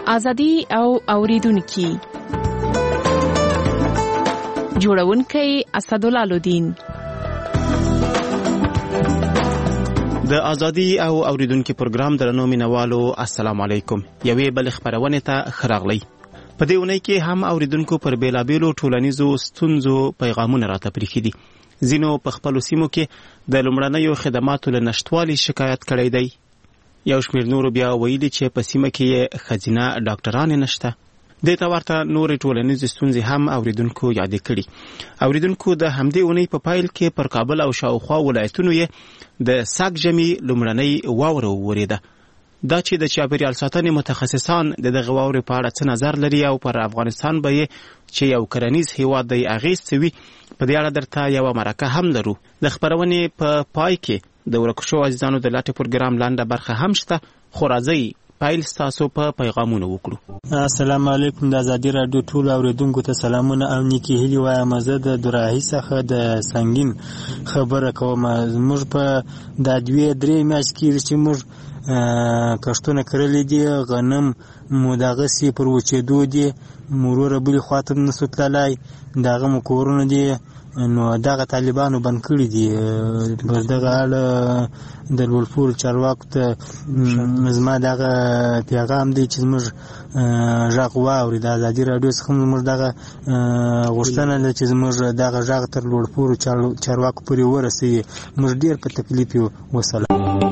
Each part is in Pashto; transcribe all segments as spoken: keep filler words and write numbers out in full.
ازادي او اوریدونکو جوړونکي اسدالله لودین. د ازادي او اوریدونکو پروګرام درنو مینوالو السلام علیکم. یوې بل خبرونه ته خراغلی. په دې ونې کې هم اوریدونکو پر بیلابیلو ټولنیزو ستونزو پیغامونه راته پریخي دي. ځینو په خپل سیمو کې د لومړنیو خدماتو له نشټوالي شکایت کړی دی. یو شمېر نورو بیا ویلي چې په سیمه کې ښځینه ډاکټران نشته. دې ته ورته نورې ټولنیزې ستونزې هم اوریدونکو یادې کړي. اوریدونکو د همدې اونۍ په پایل کې پر کابل او شاوخوا ولایتونو یې د سږ ژمي لومړنۍ واوره وورېده. دا چې د چاپیریال ساتنې متخصصان د دغه واورې په اړه څه نظر لري او پر افغانستان به یې چې یو کرنیز هیواد دی اغېز څه وي، په دې اړه درته یوه مرکه هم لرو. د خپرونې په پای کې د ورکو شوو عزیزانو د لټې پروګرام لنډه برخه هم شته، خو راځئ پایل ستاسو په پیغامونو وکړو. السلام علیکم. د ازادي راډیو ټولو اوریدونکو ته سلامونه او نیکې هیلې وایم. زه د دوراهي څخه د سنګین خبره کوم. موږ په دا دوې درې میاشتې کېږي چې موږ کښتونه کرلي دي، غنم مو دغسې پر وچېدو دي، مروره بلې خواته هم نسو تللی، د هغه مو کورونه دي. نو دغه طالبانو بند کړي دي. پر دغه اړه د لوړپوړو چارواکو ته زما دغه پیغام دی چې زموږ غږ واوري. د ازادي راډیو څخه زموږ دغه غوښتنه ده چې زموږ دغه غږ تر لوړپوړو چارواکو پورې ورسوي. موږ ډېر په تکلیف یو. وسلام.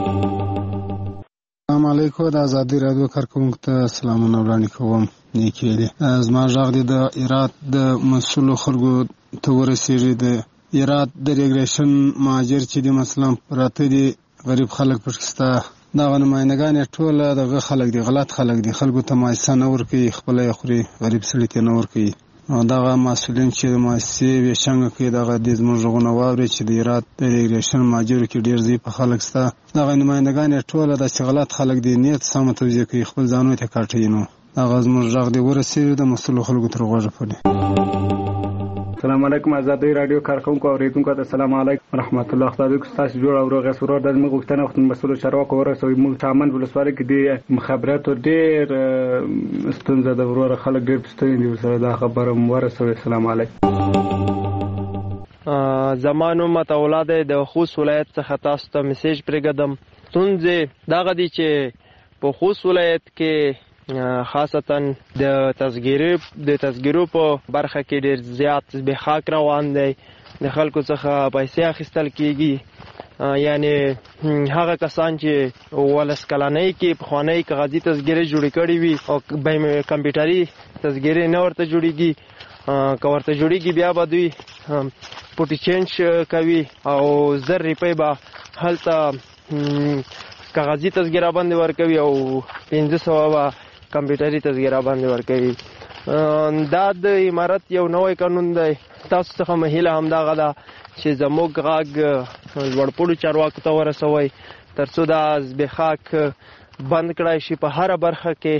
السلام علیکم. د ازادي راډیو کارکوونکو ته سلامونه وړاندې کوم. نیکې دي. زما غږ دی د هرات د مسؤلو خلکو ته ورسېږي. د هرات د ریګریشن مهاجر چې دي مثلا پراته دي، غریب خلک پکې شته. دغه نمایندګان یې ټوله دغه خلک دي، غلط خلک دي. خلکو ته مؤسسه نه ورکوي، خپله یې خوري، غریب سړي ته نه ورکوي. دغه مسؤلین چې د مؤسسې ویشنګه کوي دغه دې زموږ غږونه واوري چې د هرات د ریګریشن مهاجرو کې ډېر ضعیفه خلک شته. دغه نمایندګان یې ټوله داسې غلط خلک دي، نیت سمه توضیح کوي، خپل ځانونو ته کاټوي. نو دغه زموږ غږ دې ورسېږي د مسؤلو خلکو تر غوږه پورې. السلام علیکم. ازادي راډیو کارکوونکو اوریدونکو ته السلام علیکم ورحمت الله. خدای دې ستاسو جوړ او روغ سرور د موږ غوښتنه وخت مسؤل چارواکو ورسوي. موږ تامن ولسوالۍ کې د مخابراتو ډېر ستونزه د ورور خلک ډېر پستوي دي، سره دا خبره مو ورسوي. السلام علیکم. زمانو متولاد د خوست ولایت څخه تاسو ته میسج پرېږدم. ستونزې دغه دي چې په خوست ولایت کې خاصتا د تذکیرو د تذکیرو په برخه کې ډېر زیات زبېښاک روان دی. د خلکو څخه پیسې اخیستل کېږي. یعنی هغه کسان چې ولس کلنۍ کې پخوانۍ کاغذي تذکیرې جوړې کړې وي او کمپیوټري تذکیرې نه ورته جوړېږي، که ورته جوړېږي بیا به دوی پوټي چینج کوي او زر روپۍ به هلته کاغذي تذکیره باندې ورکوي او پنځه سوه به کمپیوټري تذکیره باندې ورکوي. دا د امارت یو نوی قانون دی. تاسو څخه مهیله همدغه ده چې زموږ غږ لوړپوړو چارواکو ته ورسوئ تر څو دا زبېښاک بند کړای شي په هره برخه کې.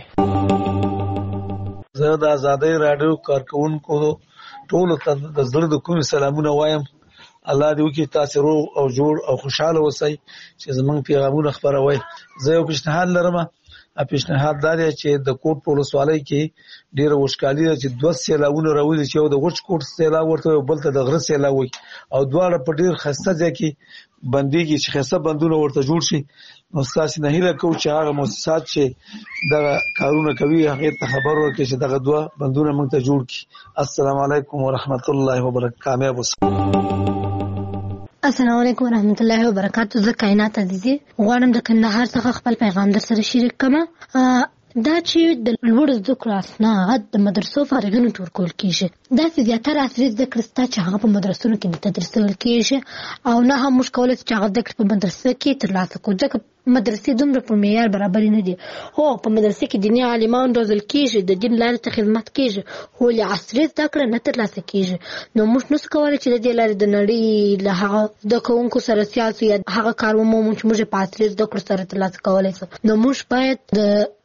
زه د ازادۍ راډیو کارکوونکو ټولو ته د زړه د کومې سلامونه وایم. الله دې وکړي تاسو روغ او جوړ او خوشحاله اوسئ چې زموږ پیغامونه خپروئ. زه یو پیشنهاد لرم. پیشنهاد دا دی چې د کوټ په ولسوالۍ کې ډېره وچکالي ده چې دوه سیلابونه راولي، چې یو د وچ کوټ سیلاب ورته وي او بل ته د غره سیلاب وي، او دواړه په ډېر ښایسته ځای کې بندېږي چې ښایسته بندونه ورته جوړ شي. نو ستاسې نه هیله کوو چې هغه مؤسسات چې دغه کارونه کوي هغې ته خبر ورکړي چې دغه دوه بندونه موږ ته جوړ کړي. السلام علیکم ورحمت الله وبرکاته. کامیاب اوسئ. السلام علیکم ورحمت الله وبرکاته. زه کائنات عزیزي غواړم د کندهار څخه خپل پیغام در سره شریک کړم. دا چې د لوړ زده کړو اسناد د مدرسو فارغینو ته ورکول کېږي. داسې زیاتره عصري زده کړې شته چې هغه په مدرسونو کې نه تدریسول کېږي او نه هم موږ کولی شو چې هغه زده کړې په مدرسه کې ترلاسه کړو، ځکه مدرسې دومره په معیار برابرې نه دي. هو په مدرسې کې دیني عالمان روزل کېږي، د دین لارې ته خدمت کېږي، خو له عصري زده کړې نه ترلاسه کېږي. نو موږ نشو کولی چې د دې لارې د نړۍ له هغه زده کوونکو سره سیال شو یا هغه کار ومومو چې موږ په عصري زده کړو سره ترلاسه کولی شو. نو موږ باید د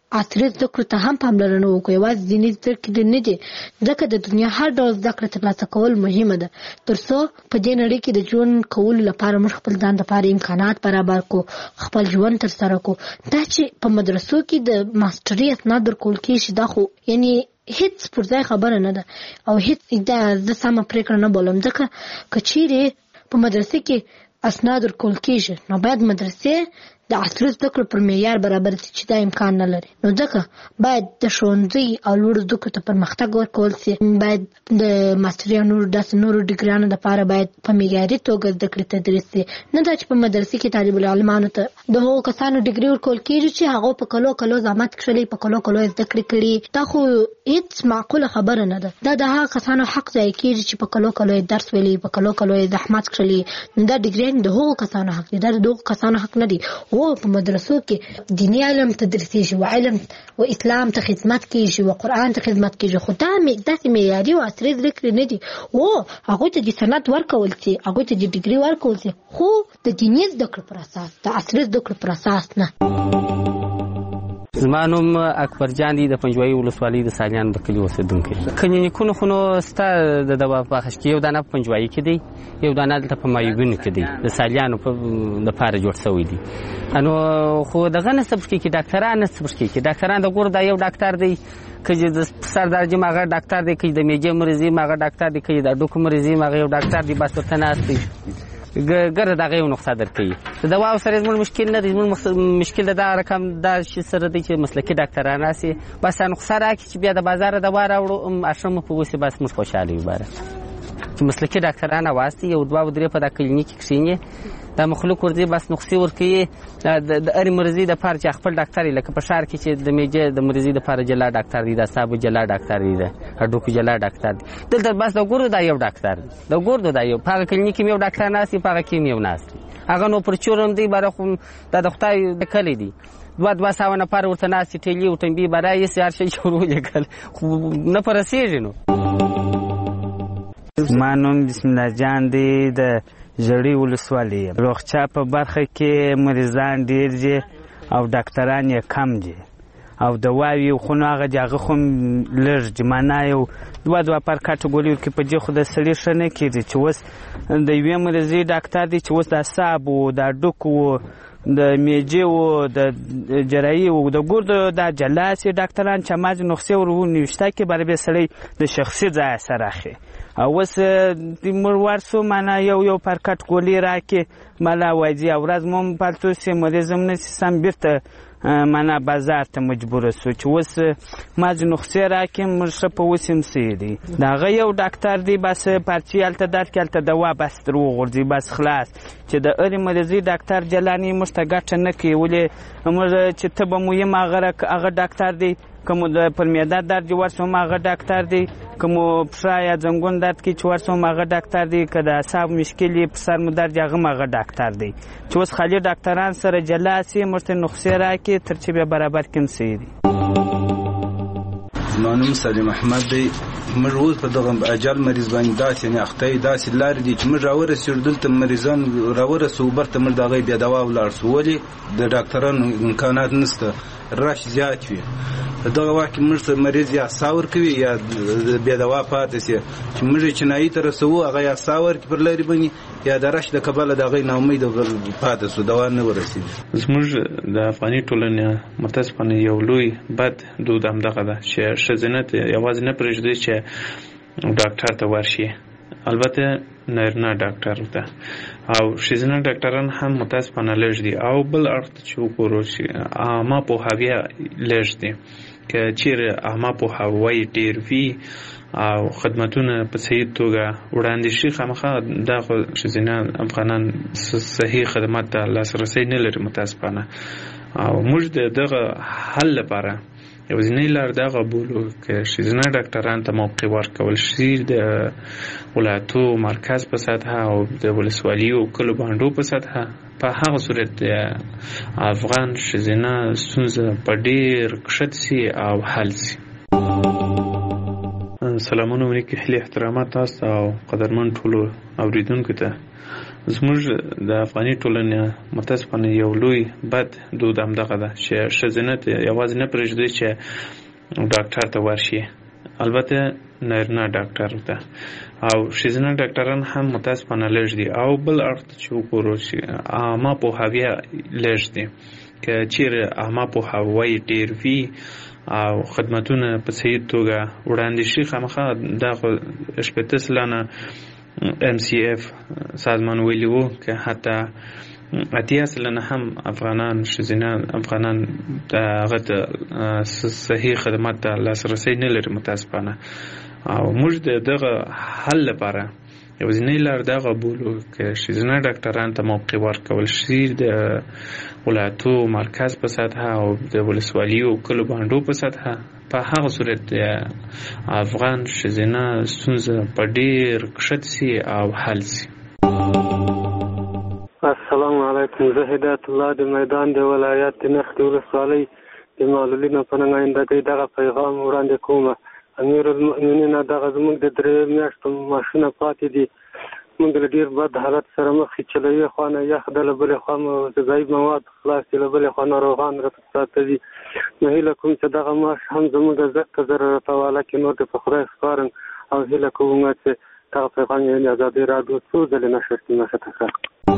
عصري زده کړو ته هم پاملرنه وکړو. یوازې دیني زده کړې نه دي، ځکه د دنیا هر ډول زده کړه ترلاسه کول مهمه ده تر څو په دې نړۍ کې د ژوند کولو لپاره موږ خپل ځان لپاره امکانات برابر کړو، خپل ژوند ترسره کړو. دا چې په مدرسو کې د ماستري اسناد ورکول کېږي دا خو یعنی هیڅ پر ځای خبره نه ده او هیڅ دا زه سمه پرېکړه نه بولم، ځکه که چیرې په مدرسې کې اسناد ورکول کېږي نو باید مدرسې د عصري زده کړو پر معیار برابر شي چې دا امکان نه لري. نو ځکه باید د ښوونځي او لوړو زده کړو ته پرمختګ ورکول شي، باید د ماستري او نورو داسې نورو ډیګریانو لپاره باید په معیاري توګه زده کړې تدریس شي، نه دا چې په مدرسې کې طالب العلمانو ته د هغو کسانو ډیګري ورکول کېږي چې هغو په کلو کلو زحمت کښلي، په کلو کلو زده کړې کړي. دا خو هیڅ معقوله خبره نه ده. دا د هغه کسانو حق ضایع کېږي چې په کلو کلو درس ویلي، په کلو کلو زحمت کښلي. نو دا ډیګریان د هغو کسانو حق دی، دا د هغو کسانو حق نه دی. او په مدرسو کې دیني علم تدریسېږي او علم او اسلام ته خدمت کېږي او قرآن ته خدمت کېږي، خو دا داسې معیاري او عصري زده کړې نه دي. او هغوی ته د سند ورکول شي، هغوی ته د ډیګري ورکول شي، خو د دیني زده کړو پر اساس، د عصري زده کړو پر اساس نه. زما نوم اکبر جان دی، د پنجوایي ولسوالۍ د سالیان د کلي اوسېدونکی. کلینیکونه خو نو ستا د دوا په بخش کې یو دانه په پنجوایي کې دی، یو دانه دلته په مایوګونو کې دی، د سالیانو په لپاره جوړ شوی دی. نو خو دغه نه صبر کې ډاکټران نه صبر کې ډاکټران د ګور دا یو ډاکټر دی، که د سر درجه ماغه ډاکټر دی، که د میجه مریضي ماغه ډاکټر دی، که د ډوکو مریضي ماغه یو ډاکټر دی، بس ورته ناست دی ګره دغه یو نقصه درکوي. د دواو سره زموږ مشکل نه دی، زموږ مشکل د دغه رقم دا شي سره دی چې مسلکي ډاکټران راسي بس نقصه راکړي چې بیا د بازار دوا راوړو اشرم په وسې بس موږ خوشحاله یو. باره چې مسلکي ډاکټران واستي یو دوه درې په د کلینیک کښینې دا مخلوق ورځي بس نقصې ورکوي د هرې مریضۍ دپاره چې خپل ډاکټر یې لکه په ښار کې چې د میجې د مریضۍ دپاره جلا ډاکټر دی، د اعصابو جلا ډاکټر دی، د هډوکو جلا ډاکټر دی. دلته بس د ګردو دا یو ډاکټر دی، د ګردو دا یو په هغه کلینیک کې یو ډاکټر ناست دی، په هغه کې یو ناست دی. هغه نو پر چورم دی باره خو دا د خدای کلی دی، دوه دوه سوه نفر ورته ناست دي، ټیلي او ټمبي باره یې هر شی چې ورولېږل خو نه په رسېږي. نو ما نوم بسم الله جان دی، د ژړۍ ولسوالۍ یم. روغچا په برخه کې مریضان ډېر دي او ډاکټران یې کم دي او دواوې خو نو هغه دي هغه خو لږ دي، معنا یو دوه دوه پر کاټګوري ورکړي. په دې خو د سړي ښه نه کېږي چې اوس د یوې مریضۍ ډاکټر دی چې اوس د اعصاب و، د هډوکو و، د میجې و، د جراحي و، د ګردو دا جلا سي ډاکټران چې هماغې نسخې ور ونوشته کړي باره بیا سړی د شخصي ځایه سره اخلي. او اوس موږ ورسو معنا یو یو پر کټګوري راکړي ملا وایي او ورځ مو پالتو سي مریض هم نشي سم بیرته معنا بازار ته مجبوره سو چې اوس مازې نسخې راکړي موږ ښه په اوس هم څه دی. د هغه یو ډاکټر دی بس پارچې هلته درکړي هلته دوا بس تر وغورځي بس خلاص، چې د هرې مریضۍ ډاکټر جلانې موږ ته ګټه نه کوي. ولې موږ چې تبه مو یم هغه ډاکټر دی، که مو د پر معده درد ورسوم هغه ډاکټر دی، که مو پښه یا زنګون درد کې چې ورسوم هغه ډاکټر دی، که د اعصاب مشکل یې په سر مو درد هغه هم هغه ډاکټر دی. چې اوس خالي ډاکټران سره جلا سي موږ ته نسخې راکړي تر چې بیا برابر کړي څه دي. زما نوم سلیم احمد دی. موږ اوس په دغه اجل مریض باندې داسې یعنې اخته داسې لارې دي چې موږ راورسېږو دلته مریضان راورسوو برته موږ د هغې بیا دوا ولاړ شو. ولې د ډاکټرانو امکانات نشته، رش زیات وي. په دغه وخت کې موږ ته مریض یا سا ورکوي یا بیا دوا پاتې سي چې موږ یې چینایي ته رسوو هغه یا سا ورکړي پر لارې باندې یا د رش د کبله د هغې ناامیده پاتې سو دوا نه ورسېږي. زموږ د افغاني ټولنې متاسفانه یو لوی بد دود همدغه ده چې ښځینه یوازې نه پرېږدي چې ډاکټر ته ورشي، البته نارینه ډاکټر ته او ښځینه ډاکټران هم متاسفانه لږ دي. او بل اړخ ته چې وګورو چې عامه پوهاوی لږ دي، که چیرې عامه پوهاوی ډېر وي او خدمتونه په صحیح توګه وړاندې شي خامخا دا خو ښځینه افغانان صحیح خدمات ته لاسرسی نه لري متاسفانه. او موږ د دغه حل لپاره یوازینۍ لار دغه بولو که ښځینه ډاکټران ته موقع ورکول شي د ولایتو مرکز په سطحه او د ولسوالیو او کلو بانډو په سطحه. په هغه صورت د افغان ښځینه ستونزه په ډېر کښت سي او حل سي. سلامونه ولیکي، هیلې احترامات تاسو او قدرمن ټولو اوریدونکو ته. زموږ د افغاني ټولنې متاسفانه یو لوی بد دود همدغه ده چې ښځینه ته یوازې نه پرېږدي چې ډاکټر ته ورشي، البته نارینه ډاکټر ته، او ښځینه ډاکټران هم متاسفانه لږ دي. او بل اړخ ته چې وګورو چې عامه پوهاوی لږ دي، که چیرې عامه پوهاوی ډېر وي او خدمتونه په صحیح توګه وړاندې شي، خامخا دا خو شپېته سلنه ام سی اف سازمان ویلي وو که حتی اتیا سلنه هم افغانان ښځینه افغانان د هغه ته صحیح خدمات ته لاسرسی نه لري متاسفانه. او موږ د دغه حل لپاره یوازینۍ لار دغه بولو که ښځینه ډاکټرانو ته موقع ورکول شي د ولایتو مرکز په سطحه او د ولسوالیو کلو بانډو په سطحه. په هغه صورت د افغان ښځینه ستونزه په ډېر کښت سي او حل سي. السلام علیکم، زه هدایت الله د میدان د ولایت د نخت ولسوالۍ د معلولینو په نمایندګۍ دغه پیغام وړاندې کوم. امیر المؤمنین دغه زموږ د درې میاشتو معاشونه پاتې دي. موږ له ډېر بد حالت سره مخ یو چې له یوې خوا نه یخ ده، له بلې خوا مو غذایي مواد خلاص دي، له بلې خوا ناروغان راته پراته دي. نو هیله کوم چې دغه معاش هم زموږ زر زره راته واله کړي. نور دې په خدای سپارم او هیله کوم چې دغه پیغام یې د ازادۍ راډیو څو ځلې نشر کړي. مخته ښه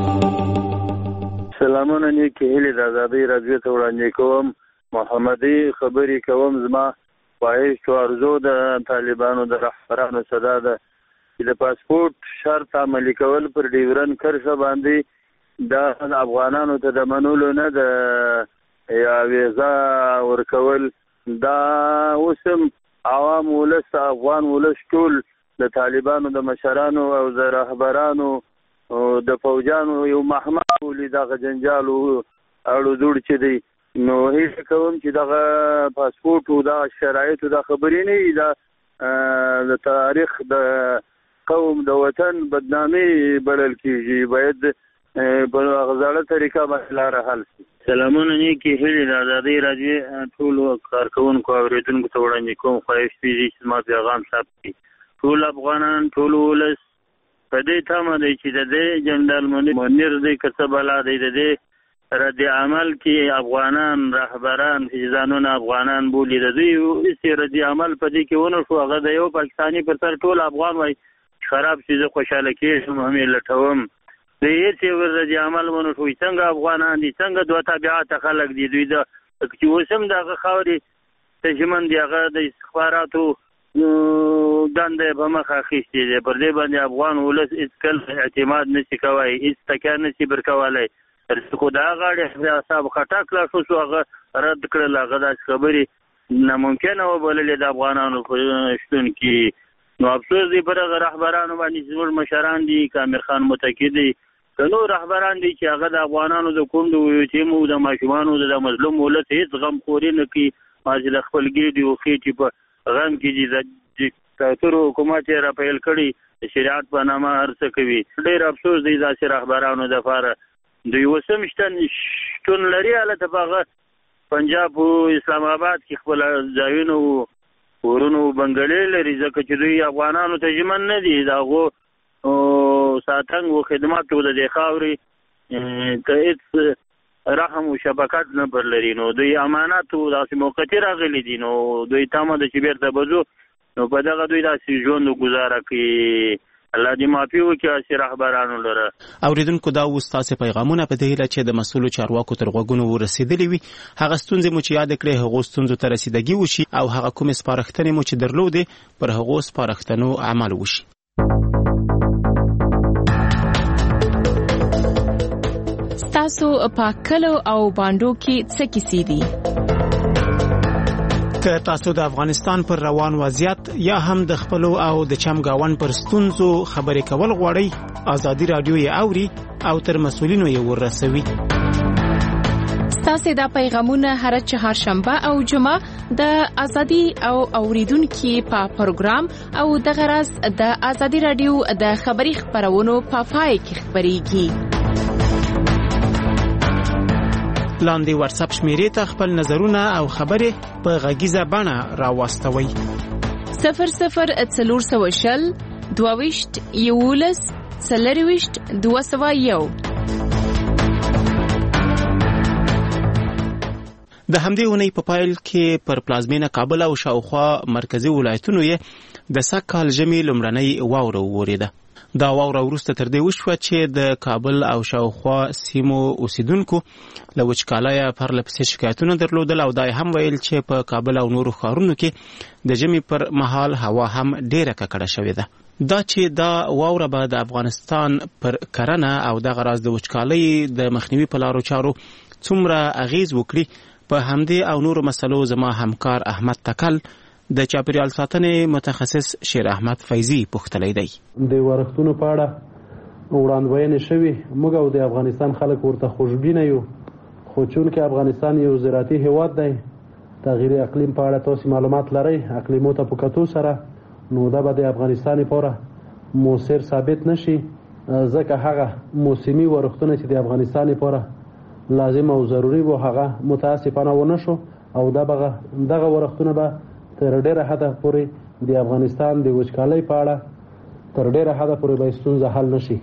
سلامونه نیکې هیلې د ازادۍ راډیو ته وړاندې کوم. محمدي خبرې کوم. زما خواهش او ارزو د طالبانو د رهبرانو صدا ده چې د پاسپورت شرط عملي کول پر ډیورن کرښه باندې دا افغانانو ته د منلو نه د یا ویزا ورکول. دا اوس هم عوام ولس افغان ولس ټول د طالبانو د مشرانو او د رهبرانو د فوجانو یو محمد ولې دغه جنجال اړو دوړ چې دی. نو هیڅ کوم چې دغه پاسپورت او دا شرایط او دا خبرې نه دا د تاریخ د قوم د وطن بدنامي بلل کیږي. باید په غزاله طریقه باندې لار حل شي. سلامونه نیکې هیلې د ازادۍ راډیو ټول کارکونکو او اوریدونکو ته وړاندې کوم. خواهش پیږي چې ما پیغام ثبت کړي. ټول افغانان ټول ولس په دې تمه دی چې د دې جنرال منیر دی که څه بلا دی د دې رد عمل کې افغانان رهبران ځانونه افغانان بولي. د دوی هیڅ رد عمل په دې کې ونه شو. هغه د یو پاکستاني پر سر ټول افغان وای خراب شي، زه خوشحاله کېږم همې لټوم. د هیڅ رد عمل ونه شو. څنګه افغانان دي، څنګه دوه تابعات خلک دي. دوی د چې اوس هم دغه خاورې تجمن دي، هغه د استخباراتو دنده په مخ اخیستې ده. پر دې باندې افغان ولس هېڅ کله اعتماد نشي کولی، هېڅ تکیه نشي بر کولی. خو د هغه اړې حساب خټک لا شو شو هغه رد کړل. هغه داسې خبرې ناممکنه وبللې د افغانانو په شتون کې. نو افسوس دی پر هغه رهبرانو باندې چې زموږ مشران دي، که امیر خان متکي دي، که نور رهبران دي چې هغه د افغانانو د کوم د یتیمو د ماشومانو د مظلوم ولس هېڅ غمخوري نه کوي. مازې د خپل ګېډې او خېټې په غم کې دي. د دیکتاتور حکومت یې راپیل کړي، د شریعت په نامه هر څه کوي. ډېر افسوس دی داسې رهبرانو دپاره. دوی اوس هم شتون لري. هلته په هغه پنجاب او اسلام آباد کې خپل ځایونه و کورونه و بنګلې لري، ځکه چې دوی افغانانو ته ژمن نه دي. د هغو ساتنګ و خدماتو د دې خاورې ته هېڅ رحم او شفقت نه پر لري. نو دوی امانت و داسې موقتي راغلي دي. نو دوی تمه ده چې بیرته به ځو. نو په دغه دوی داسې ژوند ګزاره کوي. الله دې معافي وکړي هسې رهبرانو لره. اوریدونکو دا اوس ستاسې پیغامونه په دې هیله چې د مسؤلو چارواکو تر غوږونو ورسېدلې وي. هغه ستونزې مو چې یاد کړې هغو ستونزو ته رسیدګي وشي او هغه کومې سپارښتنې مو چې درلودې پر هغو سپارښتنو عمل وشي. ستاسو په کلو او بانډو کې څه کیسې دي؟ که تاسو د افغانستان پر روان وضعیت یا هم د خپلو او د چمګاون پر ستونزو خبرې کول غواړئ، ازادي راډیو یې اوري او تر مسؤلینو یې ورسوي. ستاسو دا پیغامونه هر چهارشنبه او جمعه د ازادي او اوریدونکو په پروګرام او د غرض د ازادي راډیو د خبري خبرونو په پای کې خبريږي. لاندې واتس اپ شمیرې ته خپل نظرونه او خبرې په غږیزه بڼه راوستوئ. صفر صفر څلور سوه شل دوه ویشت یولس څلرويشت دوه سوه یو. د همدې اونۍ په پایل کې پر پلازمینه کابل او شاوخوا مرکزی ولایتونو یې د سږ کال ژمي لومړنۍ واوره وورېده. دا واوره وروسته تر دې وشوه چې د کابل او شاوخوا سیمو اوسیدونکو له وچکالۍ پرله پسې شکایتونه درلودل او دا هم ویل چې په کابل او نورو ښارونو کې د ژمي پر مهال هوا هم ډېره ککړه شوې ده. دا چې دا واوره به د افغانستان پر کرنه او دغه راز د وچکالۍ د مخنیوي په لارو چارو څومره اغیز وکړي، په همدې او نورو مسلو زما همکار احمد تکل د چاپیریال ساتنې متخصص شیر احمد فیضی پوښتلی دی. د ورښتونو په اړه وړاندوینې شوي، موږ او د افغانستان خلک ورته خوشبینه یو، خو چونکې افغانستان یو زراعتي هیواد دی، تغییر اقلیم په اړه تاسو معلومات لرئ. اقلیمو ته په کتو سره نو دا به د افغانستان لپاره مؤثر ثابت نشي، ځکه هغه موسمي ورښتونه چې د افغانستان لپاره لازم او ضروری وو هغه متاسفانه ونه شو، او دغه دغه ورښتونه به تر ډیره حده پورې د افغانستان د وچکالۍ په اړه تر ډیره حده پورې به ستونزه حل نشي.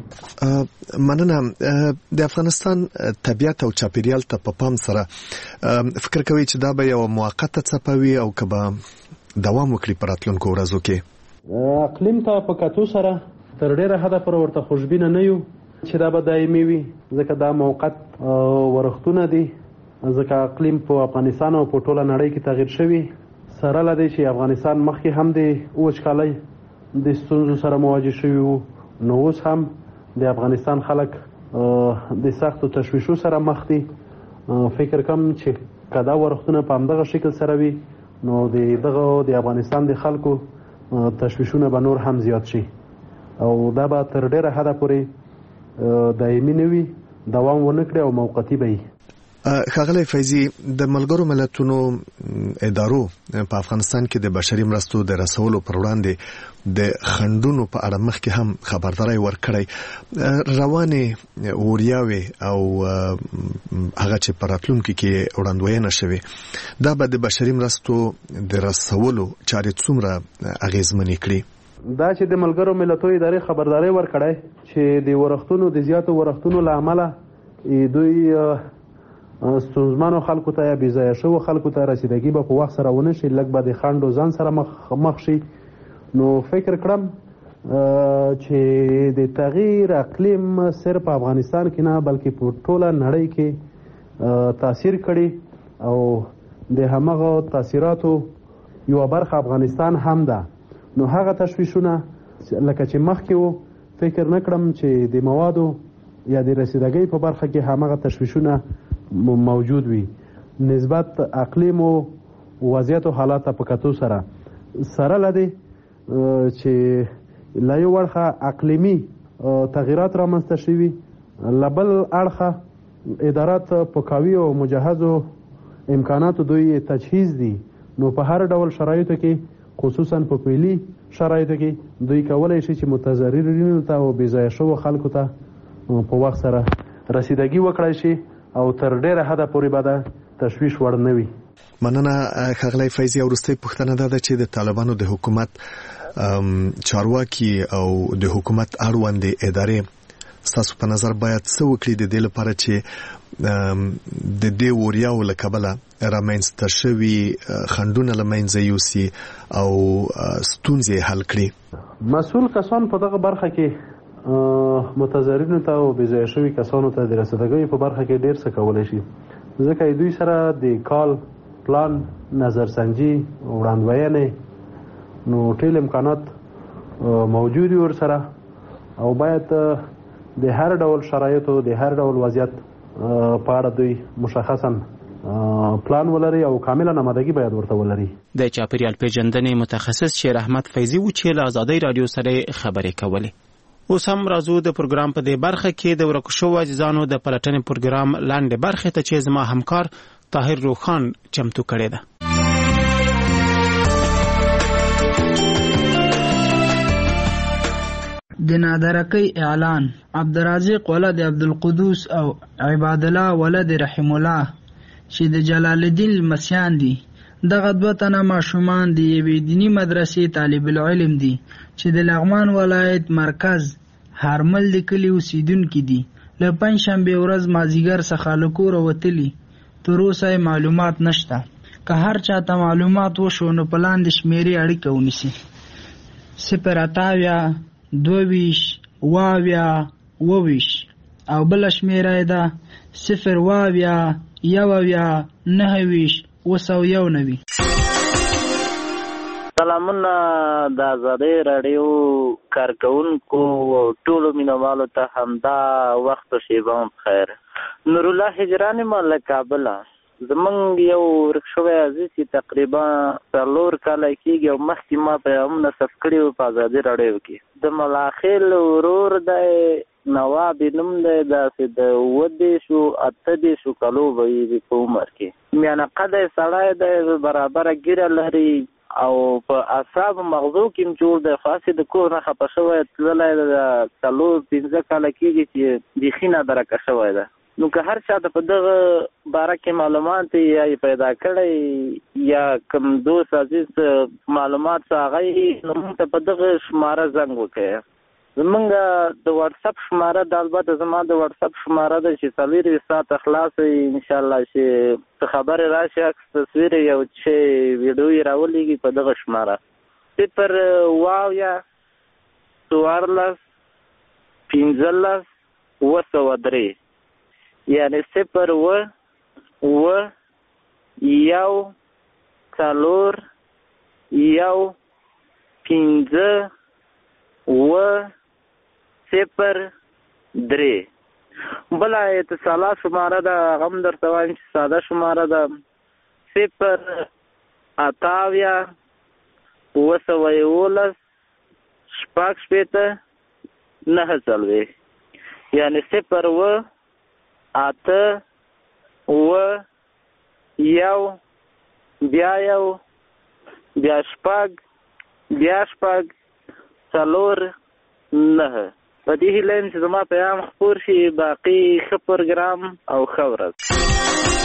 مننه. د افغانستان طبیعت او چاپیریال ته په پام سره فکر کوي چې دا به یو موقته څپوي او که به دوام وکړي په راتلونکو ورځو کې؟ اقلیم ته په کتو سره تر ډیره حده پورې ورته خوشبینه نه یو چې دا به دایمي وي، ځکه دا موقت ورښتونه دي، ځکه اقلیم په افغانستان او په ټوله نړۍ کې تغیر شوي. سره له دې چې افغانستان مخکې هم د وچکالۍ د ستونزو سره مواجه شوي وو، نو اوس هم د افغانستان خلک د سختو تشویشو سره مخ دي. فکر کوم چې که دا ورښتونه په همدغه شکل سره وي نو د دغه د افغانستان د خلکو تشویشونه به نور هم زیات شي، او دا به تر ډیره حده پورې دایمي نه وي، دوام ونه کړي او موقتي به وي. ښاغلی فیضي، د ملګرو ملتونو ادارو په افغانستان کې د بشري مرستو د رسولو پر وړاندې د خنډونو په اړه مخکې هم خبرداری ورکړی. روانې وریاوې او هغه چې په راتلونکي کې وړاندوینه شوې، دا به د بشري مرستو د رسولو چارې څومره اغېزمنې کړي؟ دا چې د ملګرو ملتونو ادارې خبرداری ورکړی چې د ورښتونو د زیاتو ورښتونو له امله دوی ستونزمنو خلکو ته یا بېځایه شوو خلکو ته رسیدګي به په وخت سره ونه شي، لږ به د خنډو ځان سره مخ مخ شي. نو فکر کړم چې د تغییر اقلیم صرف په افغانستان کې نه بلکې په ټوله نړۍ کې تاثیر کړي، او د همغه تاثیراتو یوه برخه افغانستان هم ده. نو هغه تشویشونه لکه چې مخکې وو، فکر نه کړم چې د موادو یا د رسیدګۍ په برخه کې همغه تشویشونه موجود وي. نسبت اقلیم او وضعیت او حالات په کتو سره سره لدی چې لا یو ورخه اقلیمی تغیرات رامنځته شوي، لبل اړخه ادارات په قوي او مجهزو امکاناتو دوی تجهیز دي. نو په هر ډول شرایطو کې خصوصا په پیلي شرایطو کې دوی کولای شي چې متضررینو ته او بېځایه شوو خلکو ته په وخت سره رسیدګي وکړای شي او تر ډیره حده پورې به د تشویش وړ نه وي. مننه ښاغلی فیضي. وروستۍ پوښتنه دا ده چې د طالبانو د حکومت چارواکي او د حکومت اړوندې ادارې ستاسو په نظر باید څه وکړي د دې لپاره چې د دې وریاو له کبله رامنځته شوي خنډونه له منځه یوسي او ستونزې حل کړي؟ مسؤل کسان په دغه برخه کې متضررینو ته او بېځایه شوي کسانو ته د رسیدګۍ په برخه کې ډېر څه کولی شي، ځکه دوی سره د کال پلان، نظرسنجي، وړاندوینې، نو ټول امکانات موجود وي ورسره، او باید د هر ډول شرایطو د هر ډول وضعیت په اړه دوی مشخصا پلان ولري او کاملا آمادګي باید ورته ولري. د چاپیریال پیژندنې متخصص شیر احمد فیضي و چې له ازادۍ رادیو سره خبرې کولې. اوس هم راځو د پروګرام په دې برخه کې د ورکو شوو عزیزانو د پلټنې پروګرام لاندې برخه ته چې زما همکار طاهر روخان چمتو کړی ده. د نادرکۍ اعلان. عبدالرازق ولد عبدالقدوس او عباد الله ولد رحم الله چې د جلال الدین المسیان دي، دغه دوه تنه ماشومان د یوې دیني مدرسې طالب العلم دي چې د لغمان ولایت مرکز هارمل د کلي اوسیدونکي دي. له پنجشنبې ورځ مازدیګر څخه له کوره وتلي، تر اوسه معلومات نشته. که هر چاته معلومات وشو نو په لاندې شمیرې اړیکه ونیسي: صفر اتاویا دوه ویشت اوویا اوه ویشت او بله شمیره یې ده صفر اوویا یو اویا نهه ویشت اوه سوه یو نوي. سلامونه د آزادۍ راډیو کارکوونکو ټولو مینوالو ته همدا وخت و شیبه هم بخیر. نورالله هجران یم له کابله. زمونږ یو ورک شوی عزیز چې تقریبا څلور کاله کېږي او مخکې ما پیغامونه ثبت کړي وو په ازادي راډیو کې. د ملاخیل ورور دی نواب نوم دی، داسې د اووه دېرشو اته دېرشو کالو به وي په عمر کې. میانه قده سړی دی، برابره ږیره لري او په اعصابو مغزو کې هم جوړ دی. خاصې د کور نه خفه شوی تللی د څلور پنځه کاله کېږي چې بیخي نادرکه شوی ده. نو که هر چا ته په دغه باره کې معلومات یا یې پیدا کړی یا کوم دوست عزیز معلومات څه هغه یې نو موږ ته په دغه شماره زنګ وکړئ. زمونږ د واټساپ شماره د البته زما د واټساپ شماره ده چې څلورویشت ساعته خلاصه وي انشاءالله چې څه خبرې راشي عکس تصویر یو چې ویډیو یې راولېږي په دغه شماره صفر اوویا څوارلس پنځلس اوه سوه درې یعنی صفر اوه اوه یو څلور یو پنځه اوه صفر درې. بله اتصالات شماره ده هغه هم درته وایم چې ساده شماره ده صفر اتاویا اوه سوه یولس شپږ شپېته نهه څلوېښت یعنی صفر اوه اته اوه یو بیا یو بیا شپږ بیا شپږ څلور نهه. په دې هیله یم چې زما پیغام خپور شي. باقي ښه پروګرام او ښه ورځ.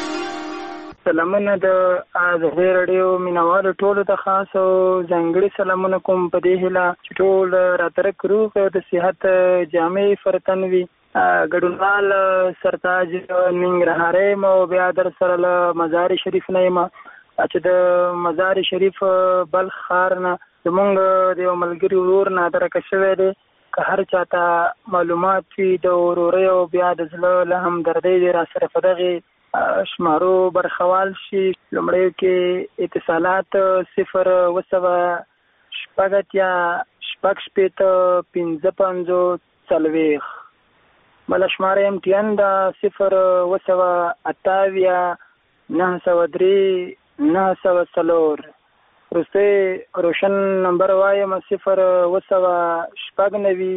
سلامونه د آزادۍ راډیو مینوالو ټولو ته خاص او ځانګړي سلامونه کوم په دې هیله چې ټول راترک روغ او د صحت جامع فرتن وي. ګډونوال سرتاج ننګرهاری یم او بیا در سره له مزار شریف نه یم چې د مزار شریف بلخ ښار نه زمونږ د یو ملګري ورور نادرکه شوی دی. که هر چاته معلومات وي د ورورۍ او بیا د زړه له همدردۍ دی را سره په دغې شمارو برخوال شي. لومړیو کې اتصالات صفر اوه سوه شپږ اتیا شپږ شپېته پنځه پنځوس څلوېښت. بله شماره ام ټي ان ده صفر اوه سوه اتاویا نهه سوه درې نهه سوه څلور. وروستی روشن نمبر وایم صفر اوه سوه شپږ نوي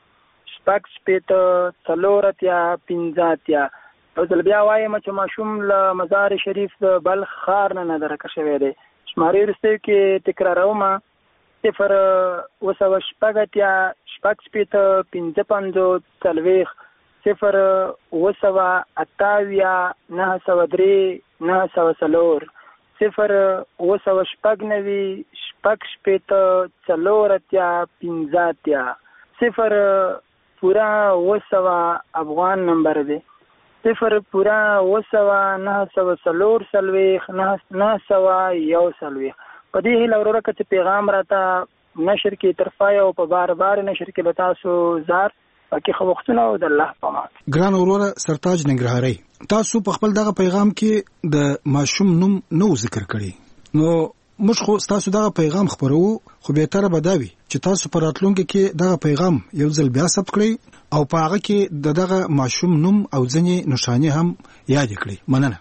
شپږ شپېته څلور اتیا پنځه اتیا. یو ځل بیا وایم چې ماشوم له مزار شریف د بلخ ښار نه نادرکه شوی دی. شمارې وروستیو کې تکراروم صفر اوه سوه شپږ اتیا شپږ شپېته پنځه پنځوس څلوېښت صفر اوه سوه اتاویا نهه سوه درې نهه سوه څلور صفر اوه سوه شپږ نوي شپږ شپېته څلور اتیا پنځه اتیا. صفر پورا اوه سوه افغان نمبر دی. صفر پورا اوه سوه نهه سوه څلور څلوېښت نهه سوه یو څلوېښت. په دې هیله وروره که څه پیغام راته نشر کې طرفای او په بار بار نشر کې به تاسو زار پکې خو وختونه او د الله په امان. ګران وروره سرتاج ننګرهاری، تاسو په خپل دغه پیغام کې د ماشوم نوم نو ذکر کړی، نو موږ خو تاسو دغه پیغام خبرو خو به تر بداوي چې تاسو پر راتلونکي کې دغه پیغام یو ځل بیا ثبت کړئ او په هغه کې د دغه ماشوم نوم او ځینې نښانې هم یاد کړئ. مننه.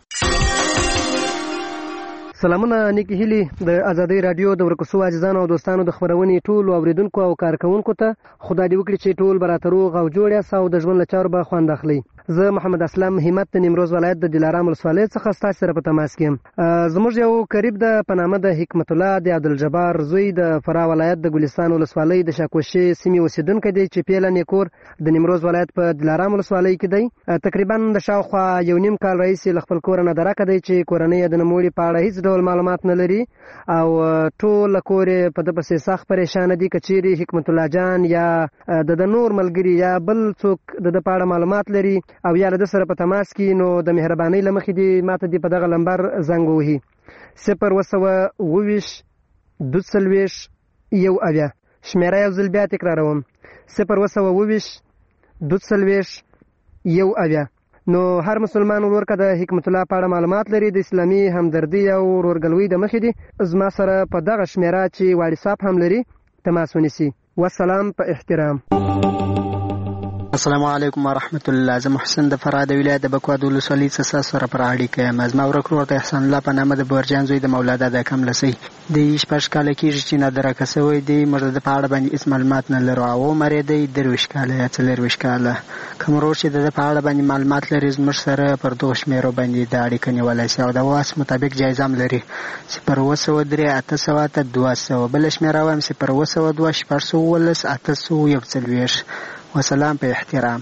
سلامونه نیکی هیلی د آزادۍ رادیو د ورکوسو عزیزانو او دوستانو د خبرونې ټولو اوریدونکو او کارکونکو ته خدای دې وکړي چې ټول برابر روغ او جوړ یاست او د ژوند له چارو به خوند اخلي. زه محمد اسلام همت د نیمروز ولایت د دلارام ولسوالۍ څخه ستاسو سره په تماس کې یم. زموږ یو قریب د پنامه د حکمت الله د عبدالجبار زوی د فراه ولایت د ګلستان ولسوالۍ د شاکوشي سیمې اوسیدونکی دی چې پیله نیکور د نیمروز ولایت په دلارام ولسوالۍ کې دی. تقریبا د شاوخوا یو نیم کال راهیسې له خپل کور نه درکه دی چې کورنۍ د نوموړي په اړه هیڅ ډول ډول معلومات نه لري او ټول کور په د پسې سخت پریشان دي. کچيري حکمت الله جان یا د د نور ملګری یا بل څوک د د پاړه معلومات لري او یا له سره په تماس کې نو د مهرباني لمخې دي ماته دی په دغه لمبر زنګ وهي صفر وسوه وویش دوسلویش یو اویا. شمیره یو ځل بیا تکراروم صفر وسوه وویش دوسلویش یو اویا. نو هر مسلمان ورور که د حکمت الله په اړه معلومات لري د اسلامي همدردي او ورورګلوۍ د مخې دي زما سره په دغه شمیره چې واټساپ هم لري تماس ونیسي. والسلام په احترام. السلام علیکم ورحمت الله. زه محسن د فراه د ولایت د بکواد ولسوالۍ څخه سره پر اړیکه یم. زما ورک ورور ته احسان الله په نامه د بورجان زوی د مولادا د کم لسی د شپږ کاله کېږي چې نادره کسوی دی موږ د په اړه باندې هېڅ معلومات نه لرو او عمر یې دی درویشت کاله یا څلرویشت کاله. کوم ورور چې د ده په اړه باندې معلومات لري زموږ سره پر دغو شمېرو باندې د اړیکه نیولی شي او د واس مطابق جایزه هم لري صفر اووه سوه درې اته سوه اته دوه سوه. بله شمېره وایم صفر اووه سوه دوه شپږ سوه اوولس اته سوه یو څلوېښت. وسلام په احترام.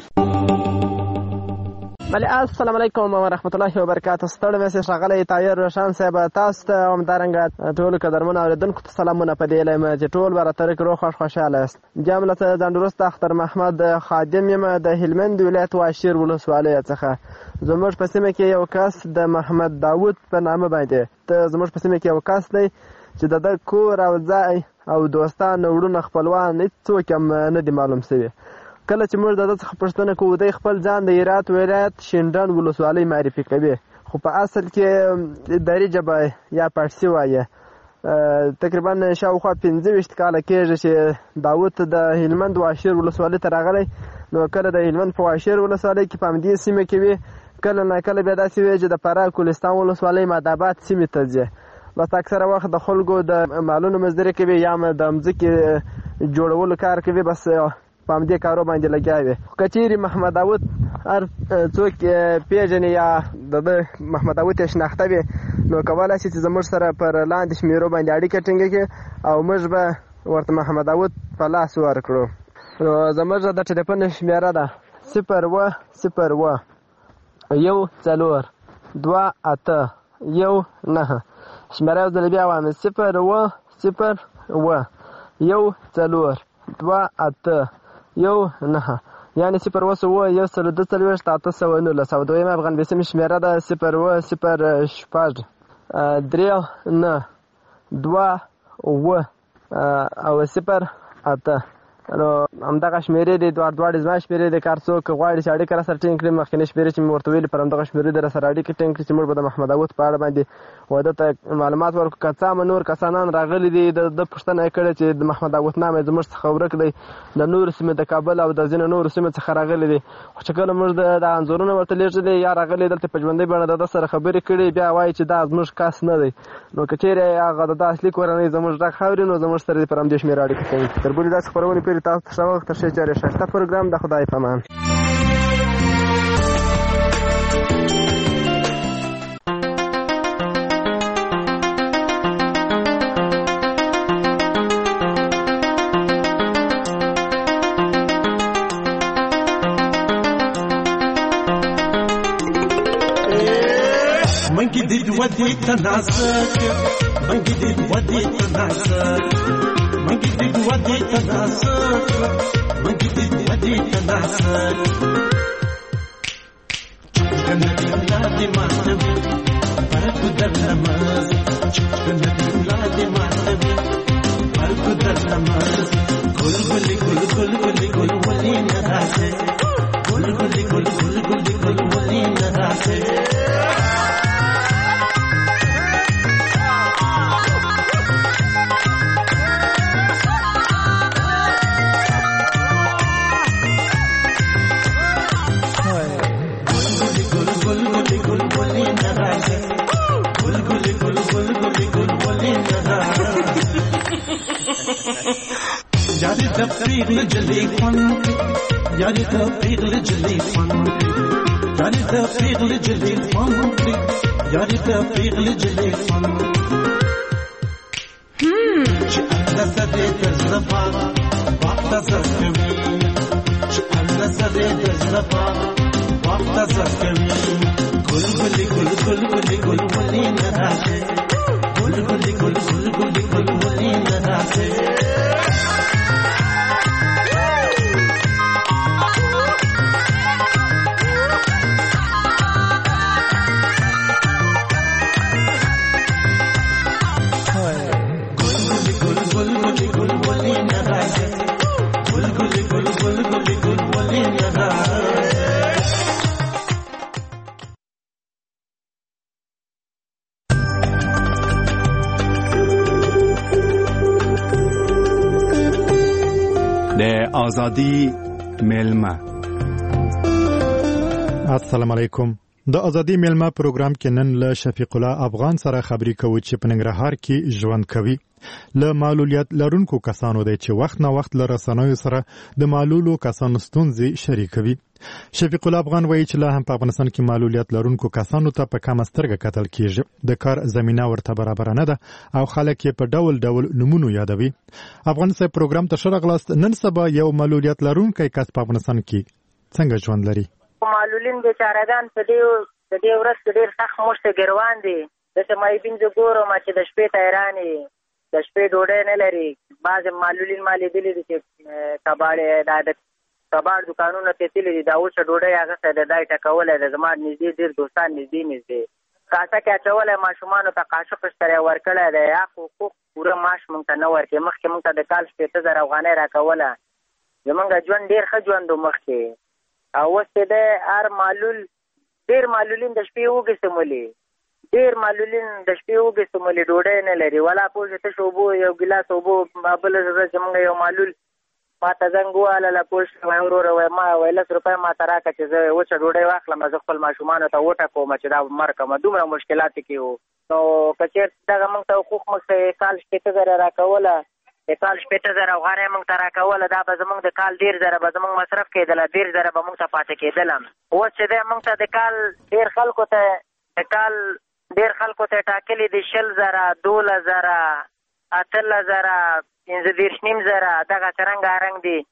بله السلام علیکم ورحمت الله وبرکاته. ستړی مې ښاغلی طاهر روشن صاحب تاسو ته همدارنګه ټولو قدرمنو اورېدونکو ته سلامونه په دې یم چې ټول به راته روغ خوښ خوشحاله یاست. بیا هم له ځانډروسته اختر محمد خادم یم د هلمند ولایت واشیر ولسوالۍ څخه. زموږ په سیمه کې یو کس د محمد داود په نامه باندې ته زموږ په سیمه کې یو کس دی چې د ده کور او ځای او دوستان وروڼه خپلوان هېڅوک هم نه دي معلوم شوي. کله چې موږ د ده څخه پوښتنه کوو دی خپل ځان د هرات ولایت شینډنډ ولسوالۍ معرفي کوي خو په اصل کې دري ژبه یا پارسي وایي. تقریبا شاوخوا پنځه ویشت کاله کېږي چې داود د هلمند واشیر ولسوالۍ ته راغلی. نو کله د هلمند په واشیر ولسوالۍ کې په همدې سیمه کې وي کله نه کله بیا داسې وي چې د فراه کولستان ولسوالۍ ماداباد سیمې ته ځي. بس اکثره وخت د خلکو د مالونو مزدوري کوي یا د مځکې جوړولو کار کوي بس په همدې کارو باندې لګیا وي. که چیرې محمد داود هر څوک پیژني یا د ده محمد داود یې شناخته وي نو کولی شي چې زموږ سره پر لاندې شمېرو باندې اړیکه ټینګه کړي او موږ به ورته محمد داود په لاس ورکړو. نو زموږ د ټلیفون شمېره ده صفر اووه صفر اووه یو څلور دوه اته یو نهه. شمېره یو ځل بیا وایم صفر اووه صفر اووه یو څلور دوه اته یو نهه یعنې صفر اووه سوه یو سل دوه څلوېښت اته سوه نولس او دویمه افغان بیسیم شمېره ده صفر اووه صفر شپږ درې نه دوه اووه او صفر اته. نو همدغه شمېرې دي دواړه دواړې زما شمېرې دي. که هر څوک غواړي چې اړیکه راسره ټینګ کړي مخکینۍ شمېرې چې مې ورته ویلي پر همدغه شمېرې دي راسره اړیکې ټینګ کړي چې موږ به د محمد داود په اړه باندې و ده ته معلومات ورکړو. که څه هم نور کسانان راغلي دي د ده پوښتنه یې کړې چې د محمد داود نام یې زموږ څخه ورک دی د نورو سیمې د کابل او د ځینو نورو سیمو څخه راغلي دي خو چې کله موږ د انځورونه ورته لیږلي یا راغلي دلته په ژوندۍ بڼه د ده سره خبرې کړي بیا وایي چې دا زموږ کس نه دی. نو که چیرې هغه د ده اصلي کورنۍ زموږ غږ اوري نو زموږ سره دې پر همدې شمېره اړیکه کوي. تر بلې داسې خپرونې پورې تاسو ته ښه وخت تر ښې چارې ښایسته پروګرام د خدای په امان. منگی دید ودی تناسک منگی دید ودی تناسک منگی دید ودی تناسک منگی دید ودی تناسک چکنه لادی ماتوی پرکو در نماز چکنه لادی ماتوی پرکو در نماز گل گلی گل گل گلی گل ولی نراسه گل گلی گل گل گلی گل ولی نراسه. یاری د پیغل جلی خوان یاری د پیغل جلی خوان یاری د پیغل جلی خوان یاری د پیغل جلی خوان چې الله زده د زلفا وخت زکوي چې الله زده د زلفا وخت زکوي ګل ګل ګل ګل ګل ګل ولې نه راځي د ازادي میلمه. السلام علیکم. د ازادي میلمه پروګرام کې نن له شفیق الله افغان سره خبرې کوو چې په ننګرهار کې ژوند کوي. له معلولیت لرونکو کسانو دی چې وخت نه وخت له رسنیو سره د معلولو کسانو ستونزې شریکوي. شفیق الله افغان وایي چې لا هم په افغانستان کې معلولیت لرونکو کسانو ته په کمه سترګه کتل کیږي. د کار زمینه ورته برابر نه ده او خلک یې په ډول ډول نمونو یادوي. افغان صاحب پروګرام ته ښه راغلاست. نن سبا یو معلولیت لرونکی کس په افغانستان کې څنګه ژوند لري؟ معلولین بیچارهګان په دې د دې ورځ ډېر سخت مشته ګروان دي. داسې مایبین زه ګورم چې د شپې تیران یې د شپې ډوډۍ نه لري. بعضې معلولین ما لیدلي دي چې کباړې دا د کباړ دوکانونه تېتلي دي. دا اوسه ډوډۍ اخیستی ده، دا یې ټکولی ده. زما نږدې ډېر دوستان نږدې نږدې کاسه کې اچولی ماشومانو ته قاشق اشتری ورکړی دی. یا حقوق پوره معاش موږ ته نه ورکوي. مخکې موږ ته د کال شپېته زره افغانۍ راکوله. زمونږ ژوند ډېر ښه ژوند و مخکې. او اوس چې دی هر معلول ډېر معلولین د شپې اوږې سمولي ډېر معلولین د شپې اوږې سمولي ډوډۍ نه لري. ولا پوه چې تش اوبو یو ګیلاس اوبو بله ورځ زمونږ یو معلول ما ته زنګ ووهله پوه شوې وایي وروره وایي ما وایي لس روپۍ ما ته راکړه چې زه وچه ډوډۍ واخلم زه خپل ماشومانو ته وټکوم چې دا مړ کړم. دومره مشکلاتو کې وو. نو که چېرته دغه موږ ته حقوق موږ ته کال شپېته زره راکوله د کال شپېته زره افغانۍ موږ ته راکوله. دا به زموږ د کال ډېر زره به زموږ مصرف کېدله. ډېر زره به موږ ته پاتې کېدله. اوس چې دی موږ ته د کال ډېر خلکو ته د کال ډېر خلکو ته ټاکلي دي شل زره دولس زره اتلس زره پنځه دېرش نیم زره دغسې رنګارنګ دي.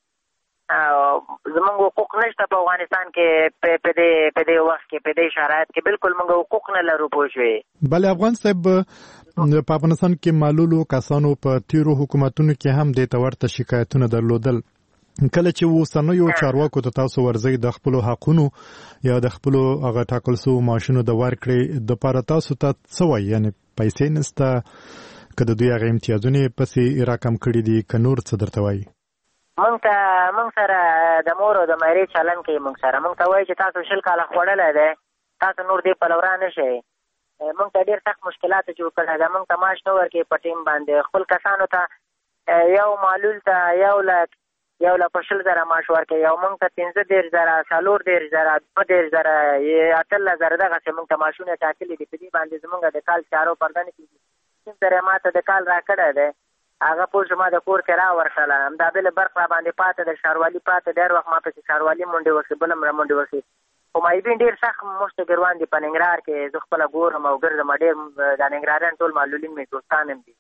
زموږ حقوق نشته په افغانستان کې په دې په دې وخت کې په دې شرایط کې بالکل موږ حقوق نه لرو. پوه شوې؟ بله افغان صاحب په افغانستان کې معلولو کسانو په تیرو حکومتونو کې هم دې ته ورته شکایتونه درلودل. کله چې اوسنیو چارواکو ته تاسو ورځئ د خپلو حقونو یا د خپلو هغه ټاکل شوو معاشونو د ورکړې دپاره تاسو ته څه وایي؟ یعنې پیسې نشته که د دوی هغه امتیازونه یې پسې راکم کړي دي که نور څه درته وایي؟ موږ ته موږ سره د مور او د میرې چلن کوي. موږ سره موږ ته وایي چې تاسو شل کاله خوړلی دی تاسو نور دې پلورا نه شئ. موږ ته ډېر سخت مشکلات جوړ کړی ده. موږ ته معاش نه ورکوي په ټیم باندې. خپل کسانو ته یو معلول ته یو لک یو له په شل زره معاش ورکوي او موږ ته پنځه دېرش زره څلور دېرش زره دوه دېرش زره اتلس زره دغسې موږ ته معاشونه ټاکلي دي. په دې باندې زموږ د کال چارو پرده نه کېږي. نیم زره ما ته د کال راکړی دی. هغه پوه شو ما د کور کرا ورکړله. همدا بله برق را باندې پاته د ښاروالي پاته ډېر وخت ما پسې ښاروالي منډې وکړې بل هم را منډې وکړې. خو مایبین ډېر سخت مشته ګروان دي په ننګرهار کې. زه خپله ګورم او ګرځم. ډېر د ننګرهاریان ټول معلولین مې دوستان هم دي.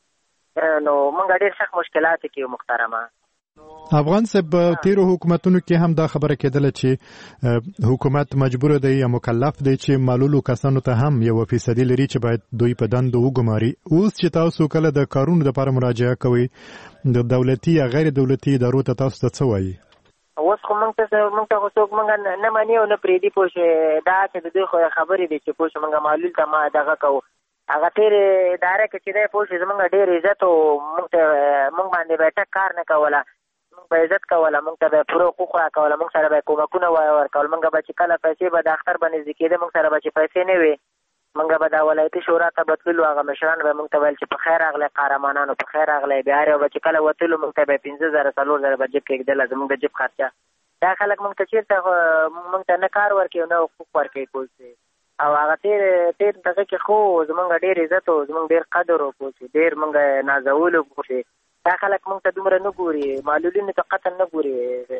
نو موږ ډېر سخت مشکلات کې یو محترمه. افغان صاحب تیرو حکومتونو کې هم دا خبره کېدله چې حکومت مجبور دی یا مکلف دی چې معلولو کسانو ته هم یو فیصدي لري چې باید دوی په دندو وګماري. اوس چې تاسو کله د کارونو لپاره مراجعه کوئ د دولتي یا غیر دولتي ادارو ته تاسو ته څه وایي؟ اوس خو موږ ته موږ ته خو څوک موږ نه مني او نه پرېږدي. پوه شوې؟ دا چې د دوی خو خبرې دي چې پوه شو موږ معلول ته ما دغه کوو. هغه تېرې اداره کې چې دی پوه شوې زموږ ډېر عزت و. موږ ته موږ باندې به ټک کار نه کوله. موږ به عزت کوله. موږ ته به پوره حقوق راکوله. موږ سره به یې کومکونه ورکول. موږ به چې کله پیسې به د اختر به نږدې کېده موږ سره به چې پیسې نه وي موږ به دا ولایتي شورا ته بتللو. هغه مشران به موږ ته ویل چې په خیر راغلی قهرمانانو په خیر راغلی. بیا هر یو به چې کله وتلو موږ ته به یې پنځه زره څلور زره به جیب کېږدله زموږ د جیب خرچه. دا خلک موږ ته چېرته موږ ته نه کار ورکوي او نه حقوق ورکوي. پوه شوې؟ او هغه تېر تېر دغه کې خو زموږ ډېر عزت و زموږ ډېر قدر و. پوه شوې؟ ډېر موږ نازولو. پوه شوې؟ دا خلک موږ ته دومره نه ګوري. معلولینو ته قتل نه ګوري.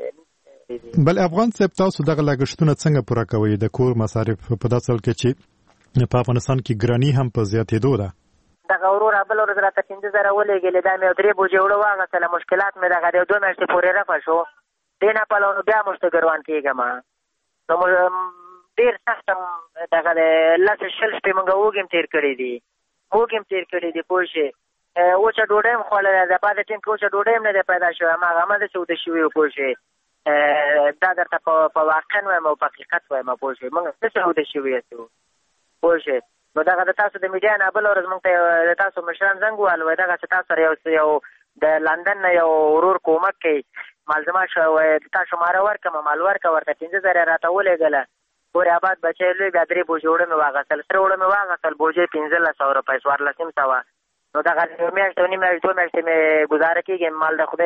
بل افغان صاحب تاسو دغه لګښتونه څنګه پوره کوئ د کور مصارف په داسې حال کې چې په افغانستان کې ګراني هم په زیاتېدو ده؟ دغه وروره بله ورځ راته پنځه زره ولېږلې. دا مې یو درې بوجې اوړه واخیستله. مشکلات مې دغه د یو دوه میاشتې پورې رفع شو. دې نه پلو نو بیا مشته ګروان کېږم. نو ډېر سخت دغه د لس شل شپې موږ اوږې هم تېر کړي دي. اوږې هم تېر کړي دي. پوه شوې؟ وچه ډوډۍ هم خوړلی ده. بعد ټیم کې وچه ډوډۍ هم نه دی پیدا شوی. هماغه همداسې اوده شوي وو. پوه شوې؟ دا درته په واقع وایم او په حقیقت وایم. پوه شوې؟ موږ داسې اوده شوي یو. پوه شوې؟ نو دغه د تاسو د میډیا نه بله ورځ موږ ته د تاسو مشران زنګ ووهل. وایي دغسې تاسو سره یو یو د لندن نه یو ورور کومک کوي مالزما شو. وایي د تا شماره ورکړم مال ورکړه ورته پنځه زره راته ولېږله. پورې آباد بچی لوی بیا درې بوجې اوړه مې واخیستل. سره اوړه مې واخیستل بوجې پنځلس سوه روپۍ څوارلس نیم سوه. نو دغه یو میاشت او نیم میاشت دوه میاشتې مې ګزاره کېږي. مال د خدای